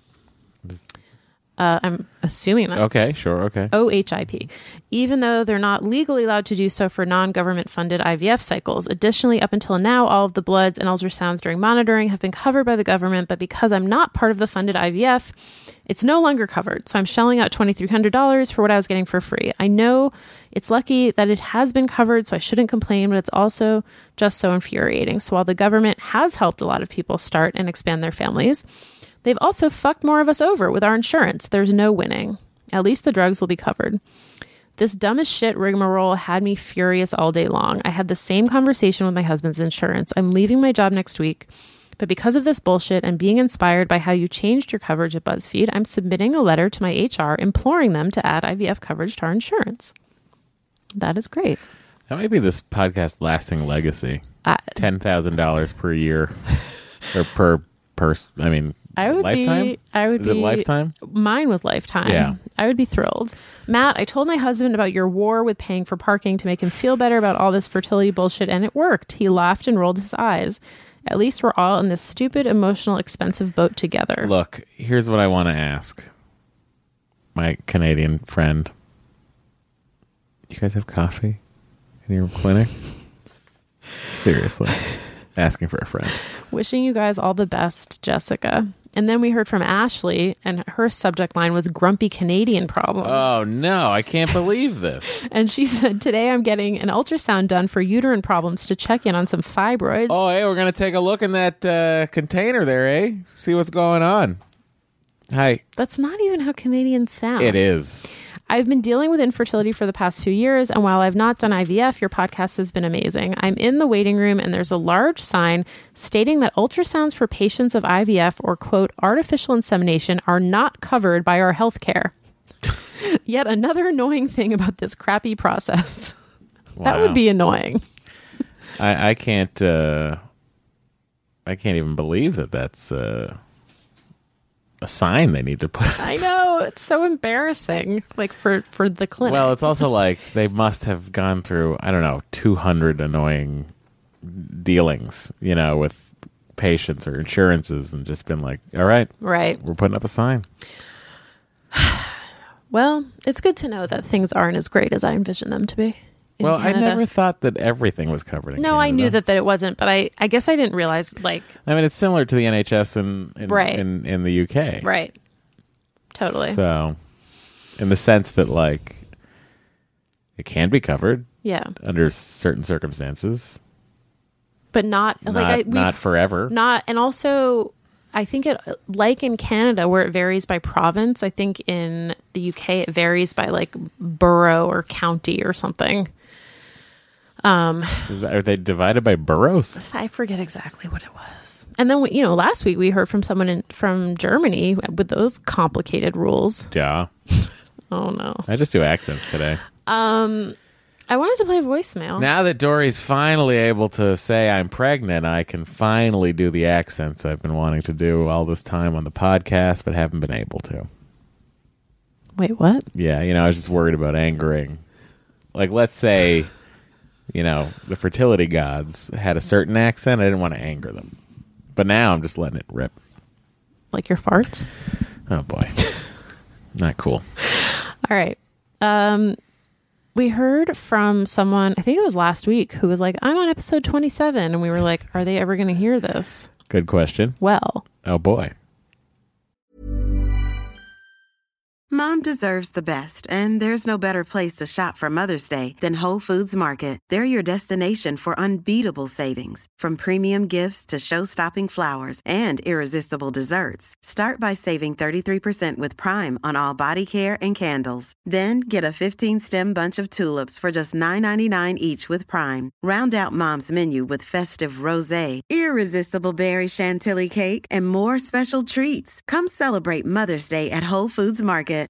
I'm assuming that's... Okay, sure, okay. OHIP, even though they're not legally allowed to do so for non-government funded IVF cycles. Additionally, up until now, all of the bloods and ultrasounds during monitoring have been covered by the government, but because I'm not part of the funded IVF, it's no longer covered. So I'm shelling out $2,300 for what I was getting for free. I know it's lucky that it has been covered, so I shouldn't complain, but it's also just so infuriating. So while the government has helped a lot of people start and expand their families, they've also fucked more of us over with our insurance. There's no winning. At least the drugs will be covered. This dumb as shit rigmarole had me furious all day long. I had the same conversation with my husband's insurance. I'm leaving my job next week, but because of this bullshit and being inspired by how you changed your coverage at BuzzFeed, I'm submitting a letter to my HR imploring them to add IVF coverage to our insurance. That is great. That might be this podcast lasting legacy. $10,000 per year or per person. I mean... Lifetime? Is it lifetime? Mine was lifetime. Yeah. I would be thrilled. Matt, I told my husband about your war with paying for parking to make him feel better about all this fertility bullshit, and it worked. He laughed and rolled his eyes. At least we're all in this stupid, emotional, expensive boat together. Look, here's what I want to ask my Canadian friend. You guys have coffee in your clinic? Seriously. Asking for a friend. Wishing you guys all the best, Jessica. And then we heard from Ashley, and her subject line was grumpy Canadian problems. Oh, no. I can't believe this. And she said, today I'm getting an ultrasound done for uterine problems to check in on some fibroids. Oh, hey, we're going to take a look in that container there, eh? See what's going on. Hi. That's not even how Canadians sound. It is. I've been dealing with infertility for the past few years, and while I've not done IVF, your podcast has been amazing. I'm in the waiting room, and there's a large sign stating that ultrasounds for patients of IVF or, quote, artificial insemination are not covered by our healthcare. Yet another annoying thing about this crappy process. Wow. That would be annoying. I can't even believe that that's... a sign they need to put. I know, it's so embarrassing, like for the clinic. Well, it's also like they must have gone through, I don't know, 200 annoying dealings, with patients or insurances, and just been like, all right, right. we're putting up a sign. Well, it's good to know that things aren't as great as I envisioned them to be. Well, Canada. I never thought that everything was covered in No, Canada. I knew that it wasn't, but I guess I didn't realize, like... I mean, it's similar to the NHS Right. in the UK. Right. Totally. So, in the sense that, like, it can be covered Yeah. under certain circumstances. But not... Not forever. Not... And also... I think it, like in Canada, where it varies by province, I think in the UK it varies by like borough or county or something. Are they divided by boroughs? I forget exactly what it was. And then, last week we heard from someone from Germany with those complicated rules. Yeah. Oh, no. I just do accents today. I wanted to play voicemail. Now that Dory's finally able to say I'm pregnant, I can finally do the accents I've been wanting to do all this time on the podcast, but haven't been able to. Wait, what? Yeah, I was just worried about angering. Like, let's say, the fertility gods had a certain accent. I didn't want to anger them. But now I'm just letting it rip. Like your farts? Oh, boy. Not cool. All right. We heard from someone, I think it was last week, who was like, I'm on episode 27. And we were like, are they ever going to hear this? Good question. Well. Oh, boy. Mom deserves the best, and there's no better place to shop for Mother's Day than Whole Foods Market. They're your destination for unbeatable savings, from premium gifts to show-stopping flowers and irresistible desserts. Start by saving 33% with Prime on all body care and candles. Then get a 15-stem bunch of tulips for just $9.99 each with Prime. Round out Mom's menu with festive rosé, irresistible berry chantilly cake, and more special treats. Come celebrate Mother's Day at Whole Foods Market.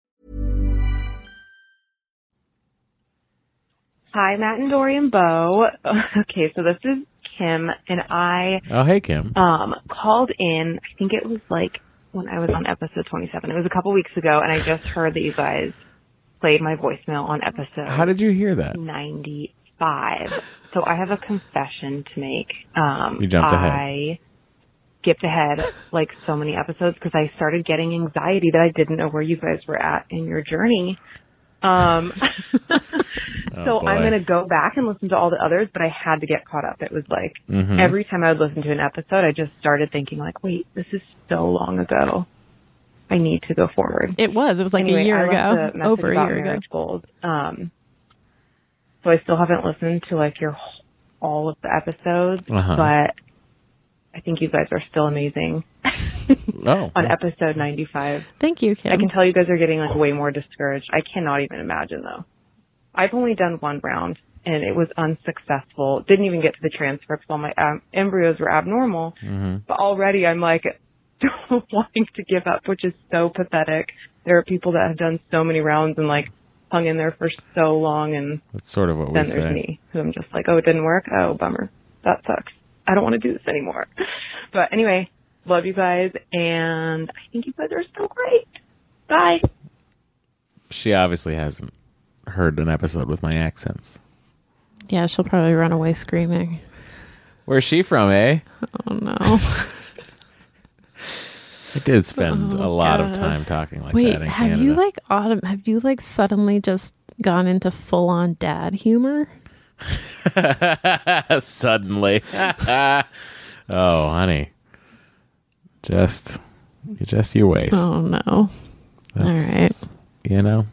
Hi, Matt and Dory and Bo. Okay, so this is Kim, and I Oh, hey, Kim. called in, I think it was like when I was on episode 27. It was a couple weeks ago, and I just heard that you guys played my voicemail on episode How did you hear that? 95. So I have a confession to make. You jumped ahead. I skipped ahead like so many episodes because I started getting anxiety that I didn't know where you guys were at in your journey. So boy. I'm going to go back and listen to all the others, but I had to get caught up. It was like every time I would listen to an episode, I just started thinking like, wait, this is so long ago. I need to go forward. It was like Anyway, a year I left ago, a message over a about year ago. marriage goals. So I still haven't listened to like all of the episodes, but I think you guys are still amazing. On episode 95. Thank you, Kim. I can tell you guys are getting like way more discouraged. I cannot even imagine though. I've only done one round and it was unsuccessful. Didn't even get to the transcripts while my embryos were abnormal. But already I'm like wanting to give up, which is so pathetic. There are people that have done so many rounds and like hung in there for so long, and That's sort of what we then say. there's me, who I'm just like, oh, it didn't work? Oh, bummer. That sucks. I don't want to do this anymore. But anyway, love you guys, and I think you guys are so great. Bye. She obviously hasn't heard an episode with my accents. Yeah, she'll probably run away screaming. Where's she from, eh? Oh, no. I did spend a lot of God. time talking like Wait, that in have Canada. you like have you like suddenly just gone into full on dad humor? Suddenly. Oh, honey. Just you wait. Oh no. All right. You know?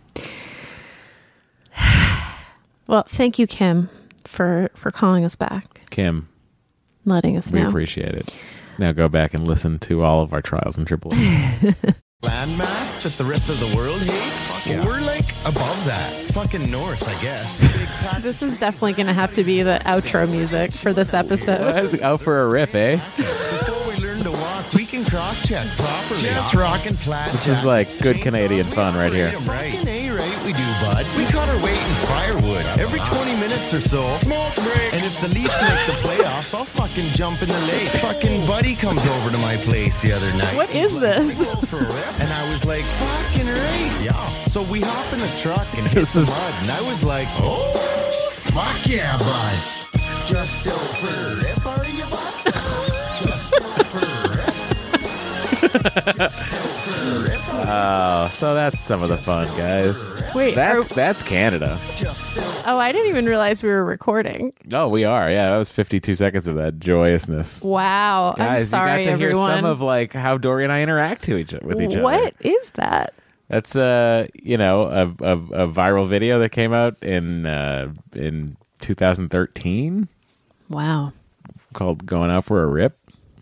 Well, thank you, Kim, for calling us back, Kim, letting us we know. appreciate it. Now go back and listen to all of our trials and tribulations. Landmass that the rest of the world hates? Yeah. We're like above that. Fucking north, I guess. This is definitely going to have to be the outro music for this episode. Out for a riff, eh? Before we learn to walk, we can cross-check properly. Just rockin' flat. This is like good Canadian fun right here. Fucking A right we do, bud. We cut our weight in firewood every 20 minutes or so. Smoke break. And if If the Leafs make the playoffs, I'll fucking jump in the lake. Fucking buddy comes over to my place the other night. What is this? We go for a rip. And I was like, fucking right. Yeah. So we hop in the truck and hit This the is- mud. And I was like, oh, fuck yeah, bud. Just go for a rip, are you, bud? Just go for a rip. Just go for a rip, are you? Oh, so that's some of the fun, guys. Wait, That's Canada. Just go. oh, I didn't even realize we were recording. Oh, we are. Yeah, that was 52 seconds of that joyousness. Wow. Guys, I'm sorry, you got to hear everyone. some of like how Dory and I interact with each other. What is that? That's a viral video that came out in 2013 Wow. called "Going Out for a Rip."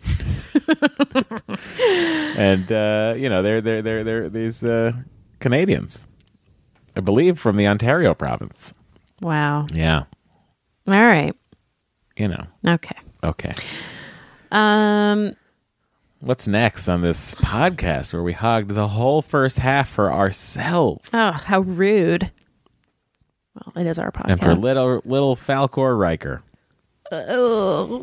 And they're these Canadians, I believe, from the Ontario province. Wow. Yeah, All right. Okay. Okay. What's next on this podcast where we hogged the whole first half for ourselves Oh, how rude. Well, it is our podcast. and for little Falkor Riker? Ugh.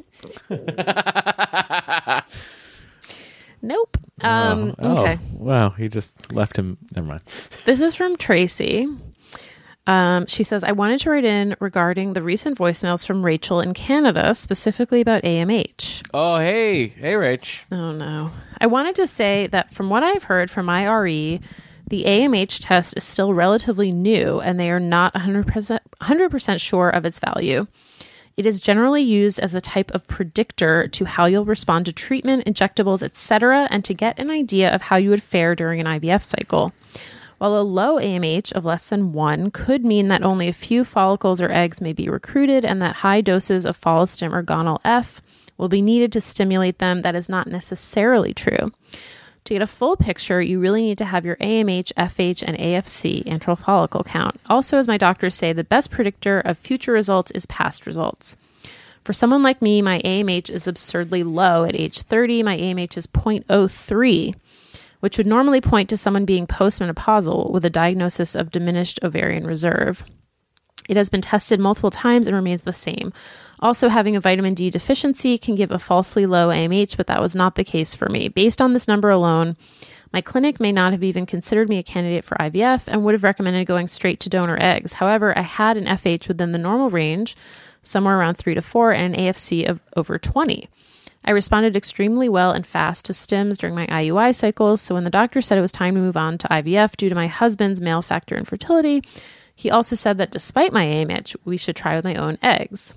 Nope. Okay. Wow, he just left him. Never mind. This is from Tracy. She says, I wanted to write in regarding the recent voicemails from Rachel in Canada, specifically about AMH. Oh, hey, Rach. Oh, no. I wanted to say that from what I've heard from my RE, the AMH test is still relatively new and they are not 100% sure of its value. It is generally used as a type of predictor to how you'll respond to treatment, injectables, etc., and to get an idea of how you would fare during an IVF cycle. While a low AMH of less than 1 could mean that only a few follicles or eggs may be recruited and that high doses of Follistim or Gonal F will be needed to stimulate them, that is not necessarily true. To get a full picture, you really need to have your AMH, FH, and AFC, antral follicle count. Also, as my doctors say, the best predictor of future results is past results. For someone like me, my AMH is absurdly low. At age 30, my AMH is 0.03, which would normally point to someone being postmenopausal with a diagnosis of diminished ovarian reserve. It has been tested multiple times and remains the same. Also, having a vitamin D deficiency can give a falsely low AMH, but that was not the case for me. Based on this number alone, my clinic may not have even considered me a candidate for IVF and would have recommended going straight to donor eggs. However, I had an FH within the normal range, somewhere around 3 to 4, and an AFC of over 20. I responded extremely well and fast to stims during my IUI cycles, so when the doctor said it was time to move on to IVF due to my husband's male factor infertility, he also said that despite my AMH, we should try with my own eggs.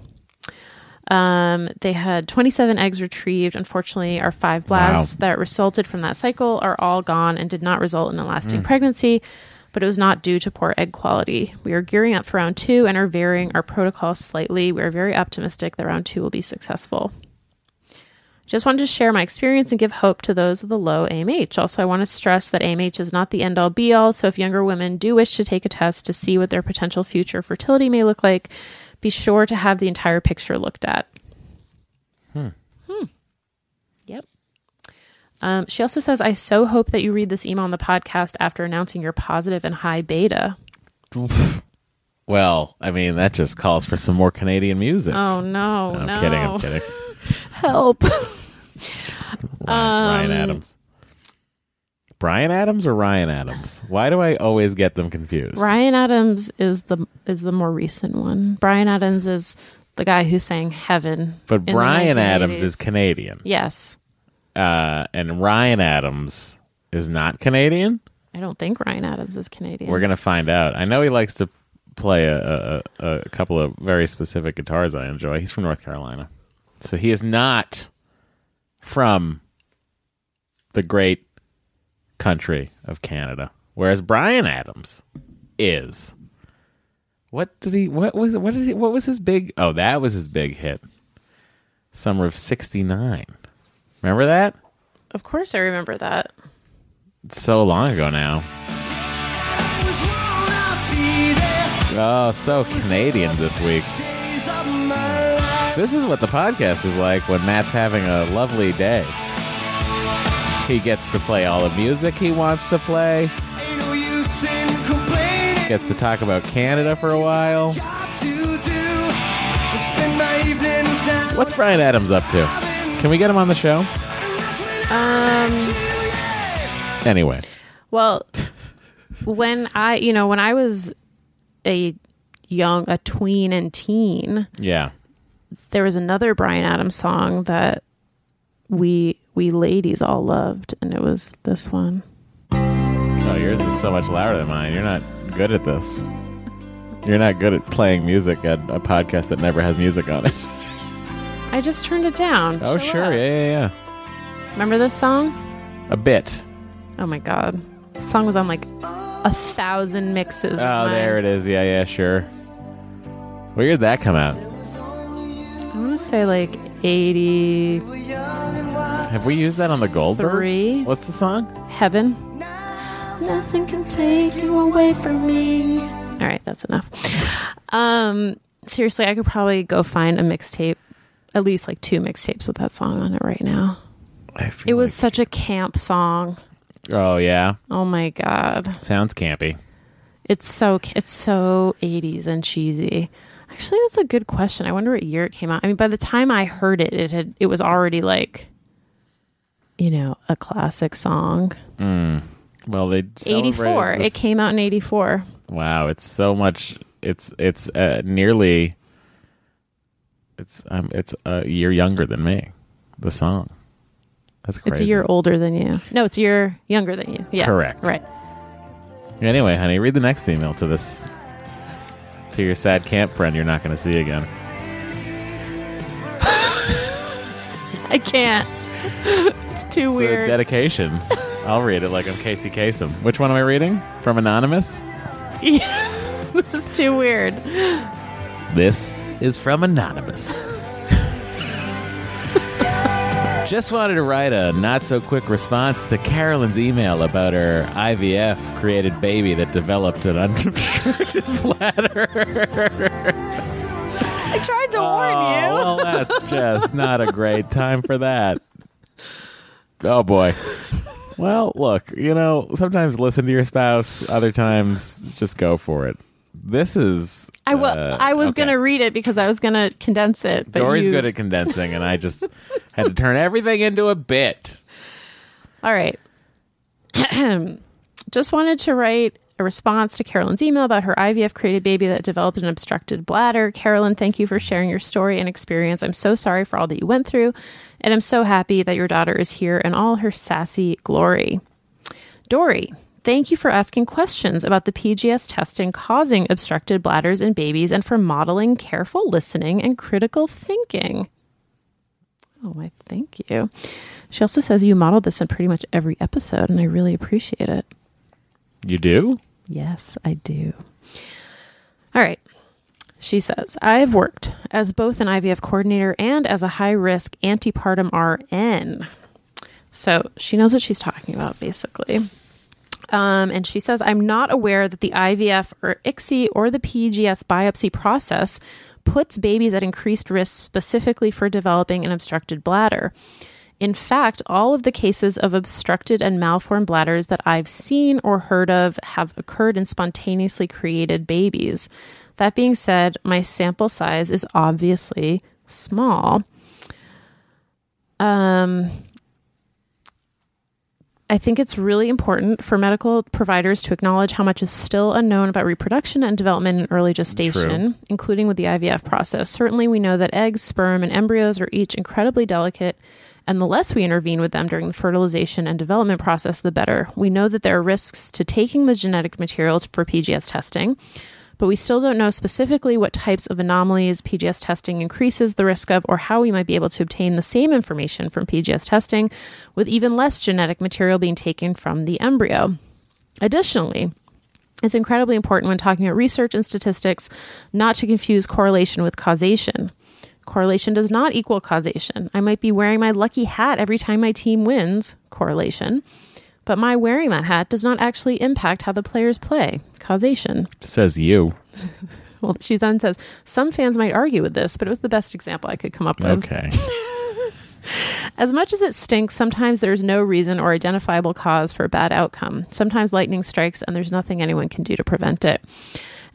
They had 27 eggs retrieved. Unfortunately, our 5 blasts that resulted from that cycle are all gone and did not result in a lasting pregnancy, but it was not due to poor egg quality. We are gearing up for round 2 and are varying our protocol slightly. We are very optimistic that round 2 will be successful. Just wanted to share my experience and give hope to those with a low AMH. Also, I want to stress that AMH is not the end-all be-all, so if younger women do wish to take a test to see what their potential future fertility may look like, be sure to have the entire picture looked at. Yep. She also says, I so hope that you read this email on the podcast after announcing your positive and high beta. Well, I mean, that just calls for some more Canadian music. Oh, no, no. I'm kidding. Help. Ryan Adams. Brian Adams or Ryan Adams? Why do I always get them confused? Ryan Adams is the more recent one. Brian Adams is the guy who sang Heaven. But in the Brian 1980s. Adams is Canadian. Yes. And Ryan Adams is not Canadian? I don't think Ryan Adams is Canadian. We're going to find out. I know he likes to play a couple of very specific guitars I enjoy. He's from North Carolina. So he is not from the great country of Canada, whereas Brian Adams is. What was his big? Oh, that was his big hit. Summer of '69. Remember that? Of course I remember that. It's so long ago now. Oh, so Canadian this week. This is what the podcast is like when Matt's having a lovely day. He gets to play all the music he wants to play. Gets to talk about Canada for a while. Spend my evening What's Bryan Adams up to? Can we get him on the show? Anyway. Well, when I was a tween and teen, Yeah. there was another Bryan Adams song that we ladies all loved, and it was this one. Oh, yours is so much louder than mine. You're not good at this. You're not good at playing music at a podcast that never has music on it. I just turned it down. Oh, Chill sure. out. Yeah. Remember this song? A bit. Oh my god. The song was on like 1,000 mixes. of Oh, mine. there it is. Yeah, sure. What year did that come out? I want to say like 80 Have we used that on the Goldbergs? 3. What's the song? Heaven. Nothing can take you away from me. All right, that's enough. Seriously, I could probably go find a mixtape, at least like 2 mixtapes with that song on it right now. It was such a camp song. Oh, yeah. Oh my god. Sounds campy. It's so 80s and cheesy. Actually, that's a good question. I wonder what year it came out. I mean, by the time I heard it, it was already like, a classic song. Well, they 84. It came out in 84. Wow, it's so much. It's nearly. It's a year younger than me. The song. That's crazy. It's a year older than you. No, it's a year younger than you. Yeah, Correct. Right. Anyway, honey, read the next email to your sad camp friend you're not going to see again. I can't. It's too It's a weird. dedication. I'll read it like I'm Casey Kasem. Which one am I reading? From Anonymous? This is too weird. This is from Anonymous. Just wanted to write a not-so-quick response to Carolyn's email about her IVF-created baby that developed an unobstructed bladder. I tried to warn you. Well, that's just not a great time for that. Oh, boy. Well, look, sometimes listen to your spouse. Other times, just go for it. This is... I was going to read it because I was going to condense it. But Dory's good at condensing, and I just had to turn everything into a bit. All right. Just wanted to write a response to Carolyn's email about her IVF-created baby that developed an obstructed bladder. Carolyn, thank you for sharing your story and experience. I'm so sorry for all that you went through, and I'm so happy that your daughter is here in all her sassy glory. Dory, thank you for asking questions about the PGS testing causing obstructed bladders in babies and for modeling careful listening and critical thinking. Oh, why, thank you. She also says you modeled this in pretty much every episode, and I really appreciate it. You do? Yes, I do. All right. She says, I've worked as both an IVF coordinator and as a high-risk antepartum RN. So she knows what she's talking about, basically. And she says, I'm not aware that the IVF or ICSI or the PGS biopsy process puts babies at increased risk specifically for developing an obstructed bladder. In fact, all of the cases of obstructed and malformed bladders that I've seen or heard of have occurred in spontaneously created babies. That being said, my sample size is obviously small. I think it's really important for medical providers to acknowledge how much is still unknown about reproduction and development in early gestation, including with the IVF process. Certainly, we know that eggs, sperm, and embryos are each incredibly delicate, and the less we intervene with them during the fertilization and development process, the better. We know that there are risks to taking the genetic material for PGS testing, but we still don't know specifically what types of anomalies PGS testing increases the risk of or how we might be able to obtain the same information from PGS testing with even less genetic material being taken from the embryo. Additionally, it's incredibly important when talking about research and statistics not to confuse correlation with causation. Correlation does not equal causation. I might be wearing my lucky hat every time my team wins, correlation, but my wearing that hat does not actually impact how the players play, causation. Says you. Well, she then says, some fans might argue with this, but it was the best example I could come up with. Okay. As much as it stinks, sometimes there's no reason or identifiable cause for a bad outcome. Sometimes lightning strikes and there's nothing anyone can do to prevent it.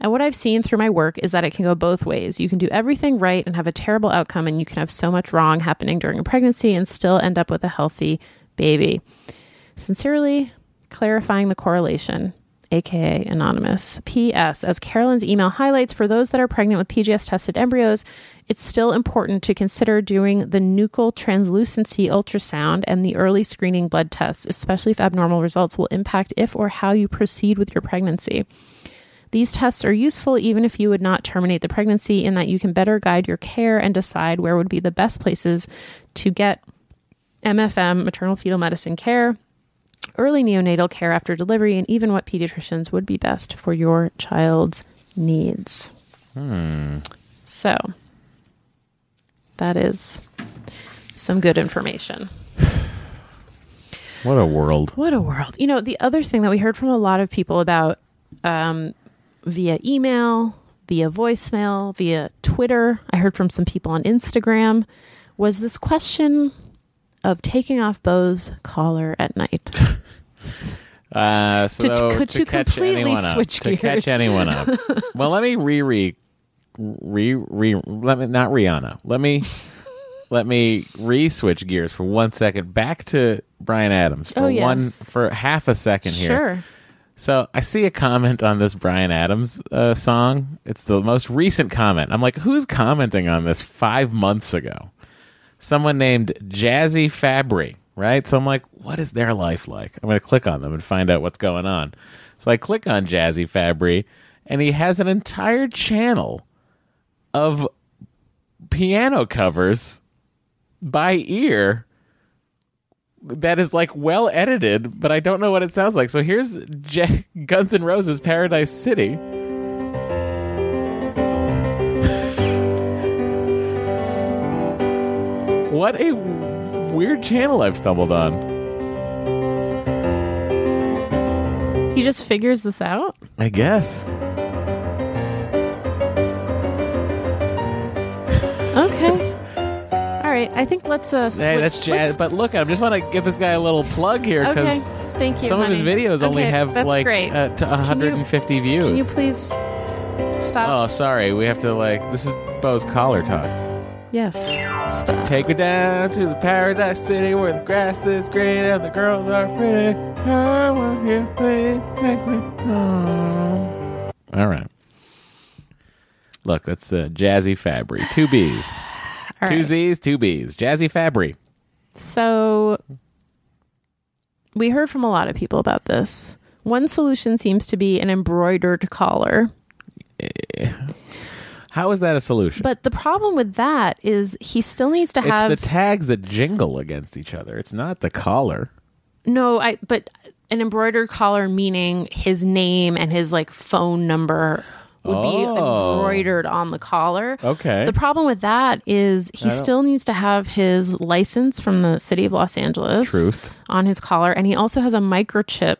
And what I've seen through my work is that it can go both ways. You can do everything right and have a terrible outcome, and you can have so much wrong happening during a pregnancy and still end up with a healthy baby. Sincerely, clarifying the correlation, aka Anonymous. P.S. As Carolyn's email highlights, for those that are pregnant with PGS-tested embryos, it's still important to consider doing the nuchal translucency ultrasound and the early screening blood tests, especially if abnormal results will impact if or how you proceed with your pregnancy. These tests are useful even if you would not terminate the pregnancy, in that you can better guide your care and decide where would be the best places to get MFM, maternal fetal medicine care, early neonatal care after delivery, and even what pediatricians would be best for your child's needs. So, that is some good information. What a world. What a world. You know, the other thing that we heard from a lot of people about via email, via voicemail, via Twitter, I heard from some people on Instagram, was this question of taking off Beau's collar at night. To catch completely anyone up. switch To catch gears. anyone up. Well, let me not Rihanna. Let me re-switch gears for 1 second back to Bryan Adams for half a second here. Sure. So I see a comment on this Bryan Adams song. It's the most recent comment. I'm like, who's commenting on this 5 months ago? Someone named Jazzy Fabry, right? So I'm like, what is their life like? I'm going to click on them and find out what's going on. So I click on Jazzy Fabry, and he has an entire channel of piano covers by ear that is like well edited, but I don't know what it sounds like. So here's Guns N' Roses' Paradise City. What a weird channel I've stumbled on. He just figures this out? I guess. Okay. All right. I think let's switch. Hey, that's jazz. But look, I just want to give this guy a little plug here because Okay. Thank you, some of his honey. videos only Okay, have that's like great. 150 views. Can you please stop? Oh, sorry. We have to this is Beau's collar talk. Yes. Stop. Take me down to the Paradise City where the grass is green and the girls are pretty. I want you to take me home. All right. Look, that's Jazzy Fabry. 2 B's. All 2 right. Z's, 2 B's. Jazzy Fabry. So we heard from a lot of people about this. One solution seems to be an embroidered collar. How is that a solution? But the problem with that is he still needs to have It's the tags that jingle against each other. It's not the collar. but an embroidered collar meaning his name and his phone number would be embroidered on the collar. Okay. The problem with that is he still needs to have his license from the city of Los Angeles Truth. on his collar, and he also has a microchip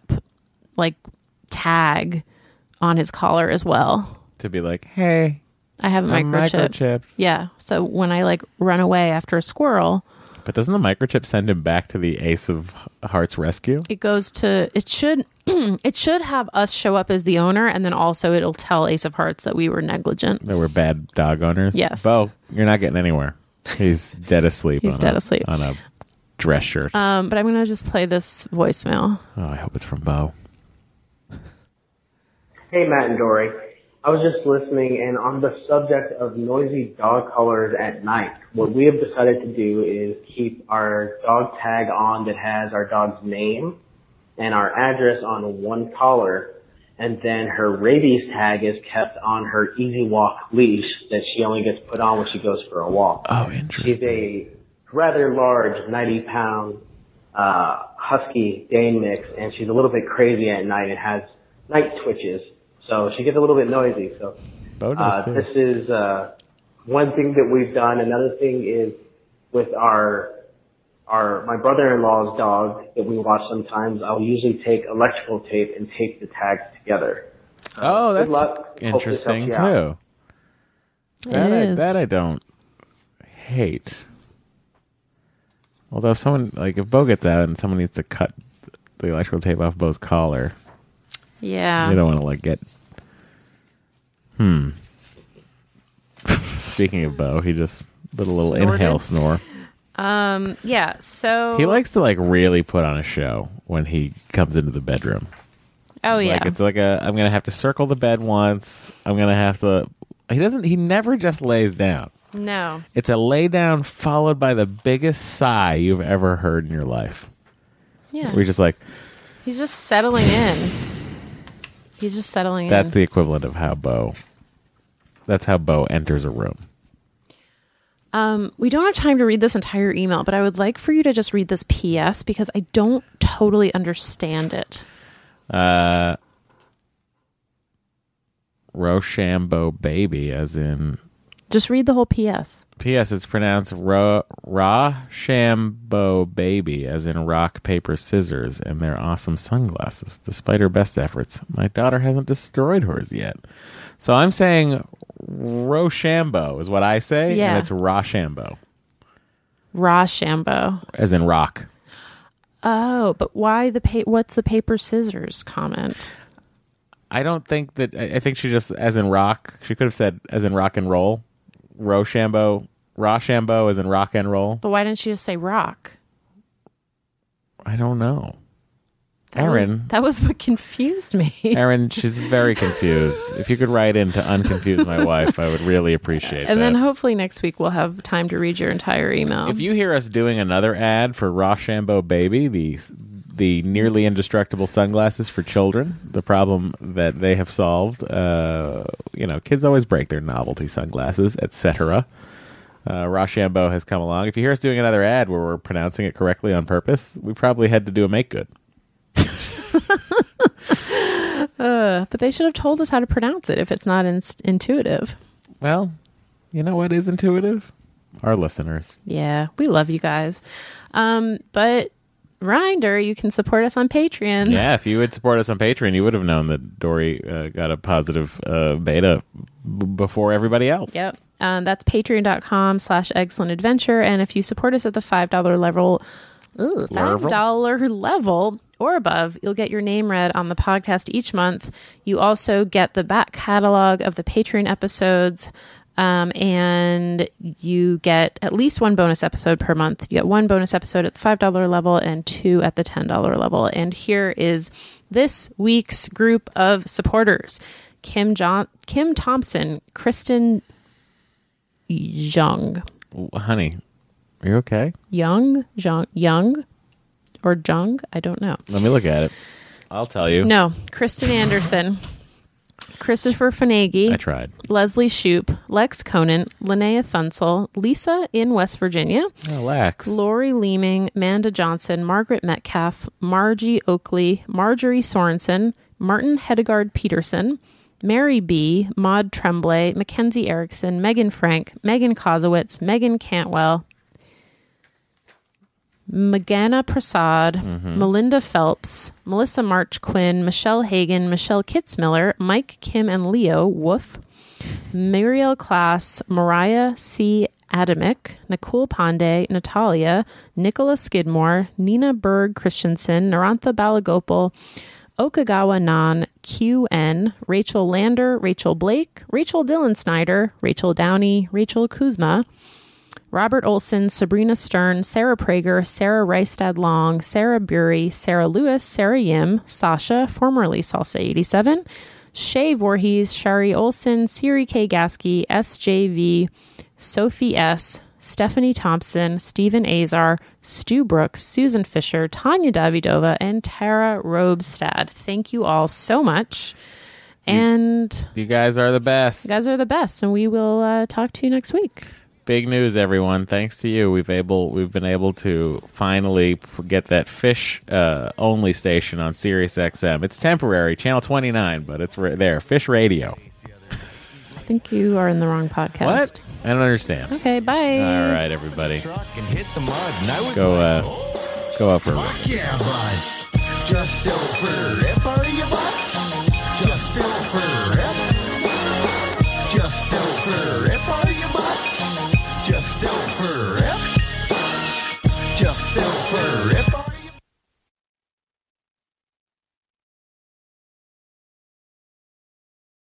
tag on his collar as well. To be like, hey, I have a I'm microchip. Yeah. So when I run away after a squirrel, But doesn't the microchip send him back to the Ace of Hearts rescue? it goes to it should have us show up as the owner, and then also it'll tell Ace of Hearts that we were negligent. That we're bad dog owners? Yes. Beau, you're not getting anywhere. He's dead asleep. He's dead asleep. On a dress shirt. But I'm gonna just play this voicemail. Oh, I hope it's from Beau. Hey, Matt and Dory. I was just listening, and on the subject of noisy dog collars at night, what we have decided to do is keep our dog tag on that has our dog's name and our address on one collar, and then her rabies tag is kept on her Easy Walk leash that she only gets put on when she goes for a walk. Oh, She's interesting. a rather large 90-pound husky Dane mix, and she's a little bit crazy at night and has night twitches. So she gets a little bit noisy. So Beau does too. this is one thing that we've done. Another thing is with my brother-in-law's dog that we watch sometimes. I'll usually take electrical tape and tape the tags together. Oh, Good that's luck. Hope this interesting helps you out. too. It is. That I don't hate. Although if Beau gets out and someone needs to cut the electrical tape off Beau's collar, Yeah. you don't want to get Speaking of Bo, he just did a little Snorted. inhale snore. Yeah, so... He likes to like really put on a show when he comes into the bedroom. Oh, yeah. Like it's like I'm gonna have to circle the bed once. I'm gonna have to. He never just lays down. No. It's a lay down followed by the biggest sigh you've ever heard in your life. Yeah. We're just like, He's just settling in. He's just settling that's in. the equivalent of how Bo. That's how Bo enters a room. We don't have time to read this entire email, but I would like for you to just read this PS because I don't totally understand it. Rochambeau baby, as in Just read the whole PS. P.S. It's pronounced Rochambeau baby, as in rock, paper, scissors, and their awesome sunglasses. Despite her best efforts, my daughter hasn't destroyed hers yet. So I'm saying Rochambeau is what I say, Yeah. and it's Rochambeau, Rochambeau. as in rock. Oh, but why what's the paper scissors comment? I don't think that. I think she just, as in rock. She could have said, as in rock and roll. Rochambeau, as in rock and roll. But why didn't she just say rock? I don't know. That was what confused me. Erin, she's very confused. If you could write in to unconfuse my wife, I would really appreciate that. And then hopefully next week we'll have time to read your entire email. If you hear us doing another ad for Rochambeau Baby, the nearly indestructible sunglasses for children, the problem that they have solved, kids always break their novelty sunglasses, etc. Rochambeau has come along. If you hear us doing another ad where we're pronouncing it correctly on purpose, we probably had to do a make good. But they should have told us how to pronounce it if it's not intuitive. Well, you know what is intuitive? Our listeners. Yeah, we love you guys. But reminder, you can support us on Patreon. Yeah, if you would support us on Patreon, you would have known that Dory got a positive beta before everybody else. Yep. That's patreon.com/excellentadventure. And if you support us at the $5 level, $5 level or above, you'll get your name read on the podcast each month. You also get the back catalog of the Patreon episodes. And you get at least one bonus episode per month. You get one bonus episode at the $5 level and two at the $10 level. And here is this week's group of supporters: Kim Thompson, Kristen Young. Honey, are you okay? Young, or Jung? I don't know. Let me look at it. I'll tell you. No, Kristen Anderson. Christopher Fanegi. I tried. Leslie Shoup, Lex Conan, Linnea Thunsell, Lisa in West Virginia, Lex, Lori Leeming, Manda Johnson, Margaret Metcalf, Margie Oakley, Marjorie Sorensen, Martin Hedegaard Peterson, Mary B., Maud Tremblay, Mackenzie Erickson, Megan Frank, Megan Kozowitz, Megan Cantwell, Magana Prasad, Melinda Phelps, Melissa March Quinn, Michelle Hagan, Michelle Kitzmiller, Mike, Kim, and Leo Woof, Muriel Klass, Mariah C. Adamick, Nicole Pandey, Natalia, Nicola Skidmore, Nina Berg Christensen, Narantha Balagopal, Okagawa Nan, QN, Rachel Lander, Rachel Blake, Rachel Dillon Snyder, Rachel Downey, Rachel Kuzma, Robert Olson, Sabrina Stern, Sarah Prager, Sarah Reistad Long, Sarah Bury, Sarah Lewis, Sarah Yim, Sasha, formerly Salsa 87, Shay Voorhees, Shari Olson, Siri K. Gasky, SJV, Sophie S., Stephanie Thompson, Stephen Azar, Stu Brooks, Susan Fisher, Tanya Davidova, and Tara Robstad. Thank you all so much. And you guys are the best. You guys are the best, and we will talk to you next week. Big news, everyone! Thanks to you, we've been able to finally get that fish only station on Sirius XM. It's temporary, channel 29, but it's there. Fish Radio. I think you are in the wrong podcast. What? I don't understand. Okay, bye. All right, everybody. Go out for a run. Fuck yeah, bud. Just over it, are you, bud? Just over